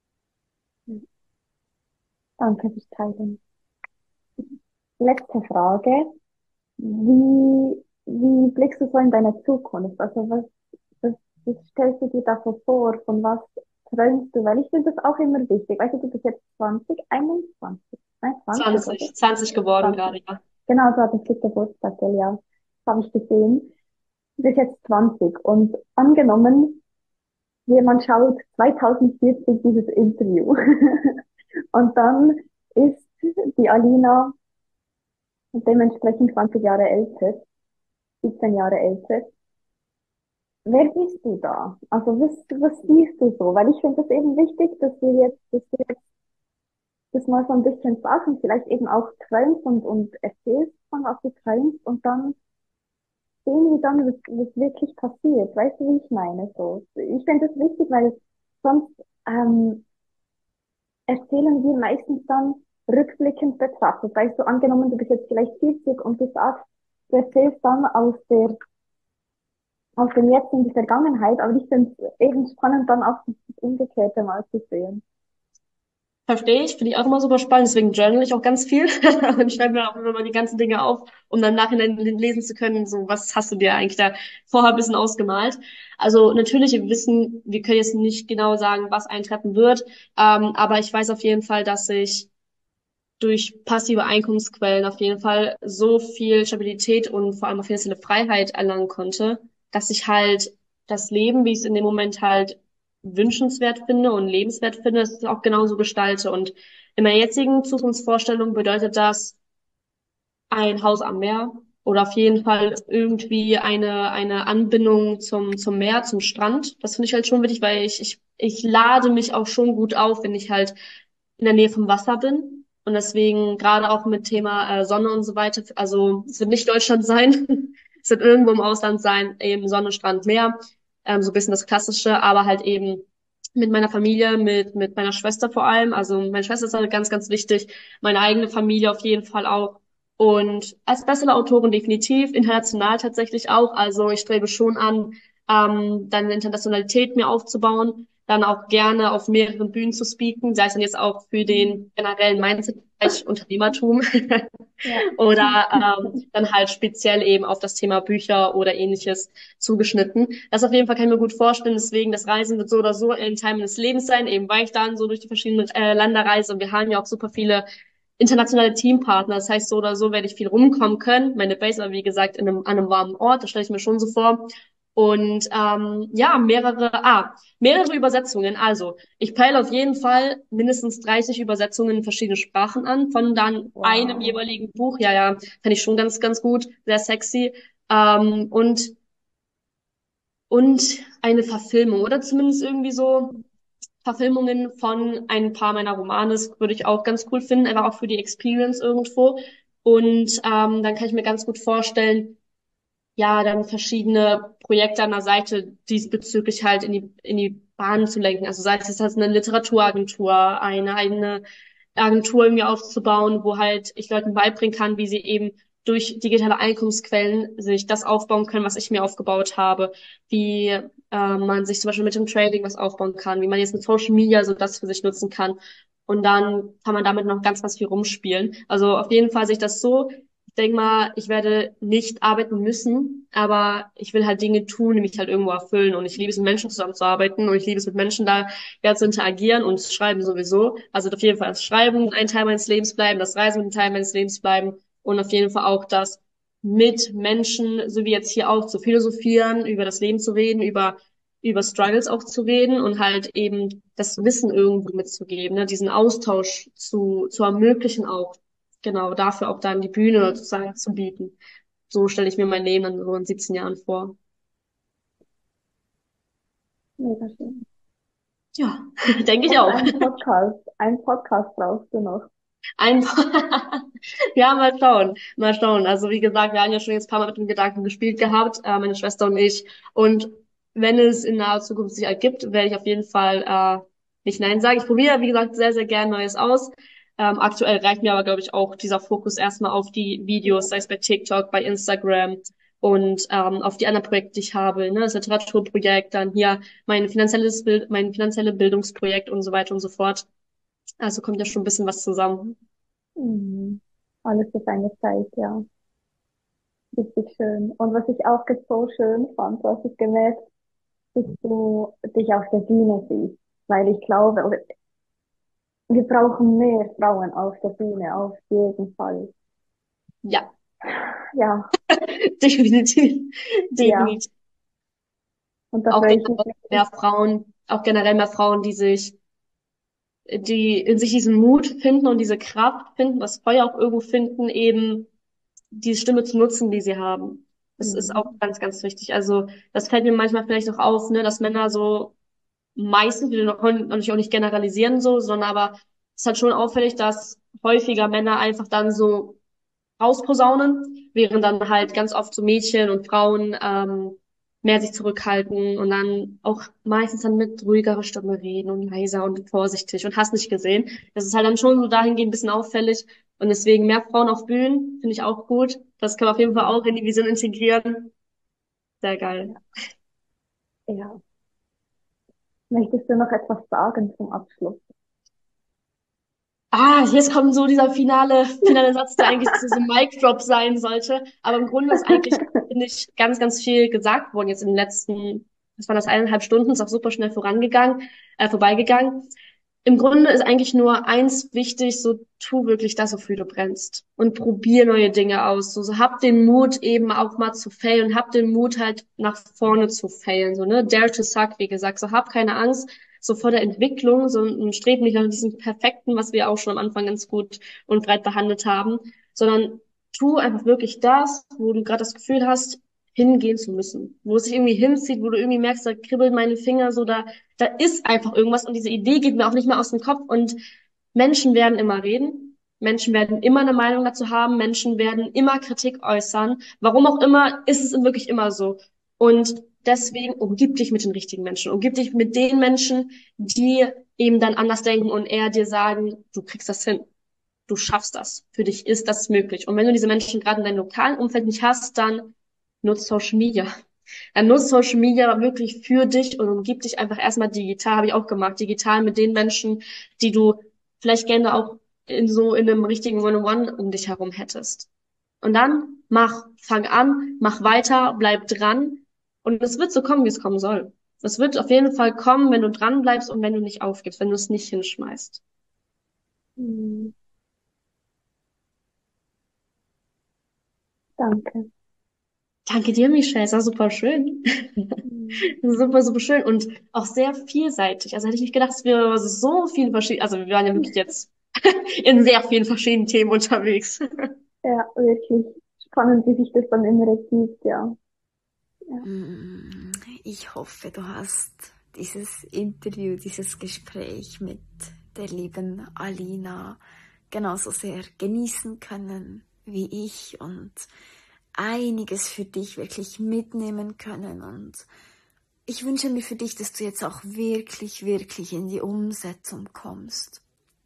Danke fürs Teilen. Letzte Frage. Wie, wie blickst du so in deine Zukunft? Also was, was, was stellst du dir da so vor? Von was träumst du? Weil ich finde das auch immer wichtig. Weißt du, du bist jetzt zwanzig, einundzwanzig, nein, zwanzig, oder? zwanzig, zwanzig geworden zwanzig. gerade, ja. Genau, du hattest jetzt Geburtstag, gell, ja. Das habe ich gesehen. Du bist jetzt zwanzig und angenommen, jemand schaut zwanzig vierzig dieses Interview und dann ist die Alina dementsprechend zwanzig Jahre älter, siebzehn Jahre älter. Wer bist du da? Also was, was siehst du so? Weil ich finde das eben wichtig, dass wir jetzt, dass wir jetzt das mal so ein bisschen sagen, vielleicht eben auch träumst und, und erzählst von was du träumst und dann sehen wir dann, was, was wirklich passiert. Weißt du, wie ich meine? So, ich finde das wichtig, weil sonst ähm, erzählen wir meistens dann rückblickend betrachtet. Weißt du, angenommen, du bist jetzt vielleicht vierzig und du sagst, du erzählst dann aus der aus dem Jetzt in die Vergangenheit, aber ich finde es eben spannend, dann auch das Umgekehrte mal zu sehen. Verstehe ich, finde ich auch immer super spannend, deswegen journal ich auch ganz viel und schreibe mir auch immer mal die ganzen Dinge auf, um dann nachher lesen zu können, so was hast du dir eigentlich da vorher ein bisschen ausgemalt. Also natürlich, wir wissen, wir können jetzt nicht genau sagen, was eintreffen wird, ähm, aber ich weiß auf jeden Fall, dass ich durch passive Einkommensquellen auf jeden Fall so viel Stabilität und vor allem auch finanzielle Freiheit erlangen konnte, dass ich halt das Leben, wie ich es in dem Moment halt wünschenswert finde und lebenswert finde, das auch genauso gestalte. Und in meiner jetzigen Zukunftsvorstellung bedeutet das ein Haus am Meer oder auf jeden Fall irgendwie eine, eine Anbindung zum, zum Meer, zum Strand. Das finde ich halt schon wichtig, weil ich, ich, ich lade mich auch schon gut auf, wenn ich halt in der Nähe vom Wasser bin. Und deswegen gerade auch mit Thema äh, Sonne und so weiter. Also es wird nicht Deutschland sein, es wird irgendwo im Ausland sein, eben Sonne, Strand, Meer, ähm, so ein bisschen das Klassische, aber halt eben mit meiner Familie, mit, mit meiner Schwester vor allem. Also meine Schwester ist halt ganz, ganz wichtig, meine eigene Familie auf jeden Fall auch. Und als Bestseller-Autorin definitiv, international tatsächlich auch. Also ich strebe schon an, ähm, dann eine Internationalität mir aufzubauen, dann auch gerne auf mehreren Bühnen zu speaken, sei es dann jetzt auch für den generellen Mindset-Bereich Unternehmertum Ja. oder ähm, dann halt speziell eben auf das Thema Bücher oder ähnliches zugeschnitten. Das auf jeden Fall kann ich mir gut vorstellen. Deswegen, das Reisen wird so oder so ein Teil meines Lebens sein, eben weil ich dann so durch die verschiedenen äh, Länder reise. Und wir haben ja auch super viele internationale Teampartner. Das heißt, so oder so werde ich viel rumkommen können. Meine Base war, wie gesagt, in einem, an einem warmen Ort. Das stelle ich mir schon so vor. Und ähm, ja, mehrere, ah, mehrere Übersetzungen. Also, ich peile auf jeden Fall mindestens dreißig Übersetzungen in verschiedene Sprachen an, von dann einem Wow. jeweiligen Buch. Ja, ja, fände ich schon ganz, ganz gut, sehr sexy. Ähm, und, und eine Verfilmung oder zumindest irgendwie so Verfilmungen von ein paar meiner Romane. Das würde ich auch ganz cool finden, einfach auch für die Experience irgendwo. Und ähm, dann kann ich mir ganz gut vorstellen, ja, dann verschiedene Projekte an der Seite diesbezüglich halt in die, in die Bahn zu lenken. Also sei es jetzt halt eine Literaturagentur, eine, eine Agentur irgendwie aufzubauen, wo halt ich Leuten beibringen kann, wie sie eben durch digitale Einkommensquellen sich das aufbauen können, was ich mir aufgebaut habe, wie äh, man sich zum Beispiel mit dem Trading was aufbauen kann, wie man jetzt mit Social Media so das für sich nutzen kann. Und dann kann man damit noch ganz, ganz viel rumspielen. Also auf jeden Fall sich das so, ich denke mal, ich werde nicht arbeiten müssen, aber ich will halt Dinge tun, die mich halt irgendwo erfüllen. Und ich liebe es, mit Menschen zusammenzuarbeiten und ich liebe es, mit Menschen da ja zu interagieren und zu schreiben sowieso. Also auf jeden Fall das Schreiben ein Teil meines Lebens bleiben, das Reisen ein Teil meines Lebens bleiben und auf jeden Fall auch das mit Menschen, so wie jetzt hier auch, zu philosophieren, über das Leben zu reden, über über Struggles auch zu reden und halt eben das Wissen irgendwo mitzugeben, ne? Diesen Austausch zu, zu ermöglichen auch. Genau, dafür auch dann die Bühne sozusagen zu bieten. So stelle ich mir mein Leben dann so in siebzehn Jahren vor. Mega schön. Ja, denke ich Und auch. ein Podcast. Ein Podcast brauchst du noch. Ein ja, mal schauen, mal schauen. Also wie gesagt, wir haben ja schon jetzt ein paar Mal mit dem Gedanken gespielt gehabt, äh, meine Schwester und ich. Und wenn es in naher Zukunft sich ergibt, werde ich auf jeden Fall äh, nicht Nein sagen. Ich probiere, wie gesagt, sehr, sehr gern Neues aus. Ähm, aktuell reicht mir aber, glaube ich, auch dieser Fokus erstmal auf die Videos, sei es bei TikTok, bei Instagram und ähm, auf die anderen Projekte, die ich habe, ne, das Literaturprojekt, dann hier mein finanzielles Bild, mein finanzielle Bildungsprojekt und so weiter und so fort. Also kommt ja schon ein bisschen was zusammen. Mhm. Alles für seine Zeit, ja. Richtig schön. Und was ich auch jetzt so schön fand, was ich gemerkt, dass du dich auf der Bühne siehst. Weil ich glaube, oder wir brauchen mehr Frauen auf der Bühne, auf jeden Fall. Ja, Ja, definitiv, ja. definitiv. Und da Auch freue ich mich generell wirklich. mehr Frauen, auch generell mehr Frauen, die sich, die in sich diesen Mut finden und diese Kraft finden, das Feuer auch irgendwo finden, eben diese Stimme zu nutzen, die sie haben. Das ist auch Mhm. ganz, ganz wichtig. Also das fällt mir manchmal vielleicht auch auf, ne, dass Männer so meistens, wir können natürlich auch nicht generalisieren so, sondern aber es ist halt schon auffällig, dass häufiger Männer einfach dann so rausposaunen, während dann halt ganz oft so Mädchen und Frauen ähm, mehr sich zurückhalten und dann auch meistens dann mit ruhigerer Stimme reden und leiser und vorsichtig und hast nicht gesehen. Das ist halt dann schon so dahingehend ein bisschen auffällig und deswegen mehr Frauen auf Bühnen finde ich auch gut. Das kann man auf jeden Fall auch in die Vision integrieren. Sehr geil. Ja. Ja. Möchtest du noch etwas sagen zum Abschluss? Ah, jetzt kommt so dieser finale, finale Satz, der eigentlich so, so ein Mic Drop sein sollte. Aber im Grunde ist eigentlich, finde ich, ganz, ganz viel gesagt worden jetzt in den letzten, was waren das, eineinhalb Stunden, ist auch super schnell vorangegangen, äh, vorbeigegangen. Im Grunde ist eigentlich nur eins wichtig, so tu wirklich das, wofür du brennst. Und probier neue Dinge aus. So, so hab den Mut eben auch mal zu failen, hab den Mut halt nach vorne zu failen, so, ne? Dare to suck, wie gesagt. So, hab keine Angst, so vor der Entwicklung, so, und streb nicht nach diesem Perfekten, was wir auch schon am Anfang ganz gut und breit behandelt haben, sondern tu einfach wirklich das, wo du gerade das Gefühl hast, hingehen zu müssen. Wo es sich irgendwie hinzieht, wo du irgendwie merkst, da kribbeln meine Finger, so da, da ist einfach irgendwas und diese Idee geht mir auch nicht mehr aus dem Kopf und Menschen werden immer reden. Menschen werden immer eine Meinung dazu haben, Menschen werden immer Kritik äußern. Warum auch immer, ist es wirklich immer so. Und deswegen umgib dich mit den richtigen Menschen. Umgib dich mit den Menschen, die eben dann anders denken und eher dir sagen, du kriegst das hin. Du schaffst das. Für dich ist das möglich. Und wenn du diese Menschen gerade in deinem lokalen Umfeld nicht hast, dann nutzt Social Media. Dann nutzt Social Media wirklich für dich und umgib dich einfach erstmal digital, habe ich auch gemacht, digital mit den Menschen, die du vielleicht gerne auch in so in einem richtigen One-on-One um dich herum hättest. Und dann mach, fang an, mach weiter, bleib dran und es wird so kommen, wie es kommen soll. Es wird auf jeden Fall kommen, wenn du dran bleibst und wenn du nicht aufgibst, wenn du es nicht hinschmeißt. Hm, danke. Danke dir, Michelle, es war super schön. Hm. Super, super schön und auch sehr vielseitig. Also hätte ich nicht gedacht, dass wir so viele verschiedene, also wir waren ja wirklich jetzt in sehr vielen verschiedenen Themen unterwegs. Ja, wirklich spannend, wie sich das dann immer ergibt, ja. Ja. Mm, Ich hoffe, du hast dieses Interview, dieses Gespräch mit der lieben Alina genauso sehr genießen können wie ich und einiges für dich wirklich mitnehmen können. Und ich wünsche mir für dich, dass du jetzt auch wirklich, wirklich in die Umsetzung kommst.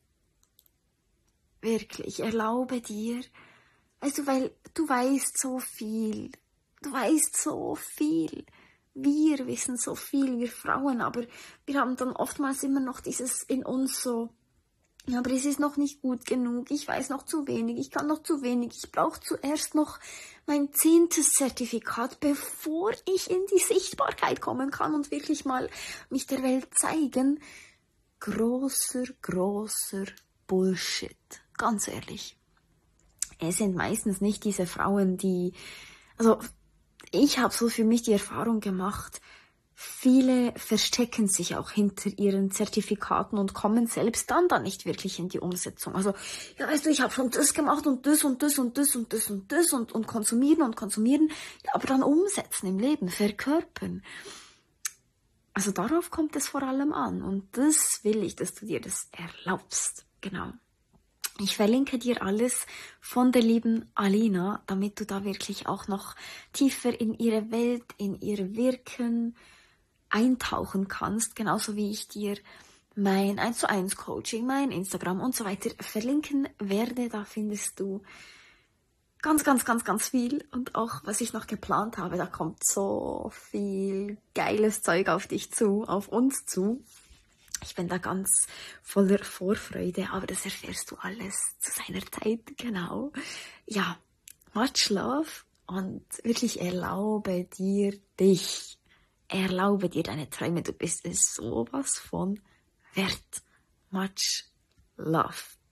Wirklich, erlaube dir, also weil du weißt so viel, du weißt so viel. Wir wissen so viel, wir Frauen, aber wir haben dann oftmals immer noch dieses in uns so, ja, aber es ist noch nicht gut genug, ich weiß noch zu wenig, ich kann noch zu wenig, ich brauche zuerst noch mein zehntes Zertifikat, bevor ich in die Sichtbarkeit kommen kann und wirklich mal mich der Welt zeigen. Großer, großer Bullshit, ganz ehrlich. Es sind meistens nicht diese Frauen, die, also ich habe so für mich die Erfahrung gemacht, viele verstecken sich auch hinter ihren Zertifikaten und kommen selbst dann da nicht wirklich in die Umsetzung. Also, ja, weißt du, ich habe schon das gemacht und das und das und das und das und das und, und konsumieren und konsumieren, ja, aber dann umsetzen im Leben, verkörpern. Also darauf kommt es vor allem an und das will ich, dass du dir das erlaubst. Genau. Ich verlinke dir alles von der lieben Alina, damit du da wirklich auch noch tiefer in ihre Welt, in ihr Wirken eintauchen kannst, genauso wie ich dir mein eins zu eins Coaching, mein Instagram und so weiter verlinken werde. Da findest du ganz, ganz, ganz, ganz viel und auch, was ich noch geplant habe, da kommt so viel geiles Zeug auf dich zu, auf uns zu. Ich bin da ganz voller Vorfreude, aber das erfährst du alles zu seiner Zeit, genau. Ja, much love und wirklich erlaube dir dich. Erlaube dir deine Träume, du bist es sowas von wert. Much love.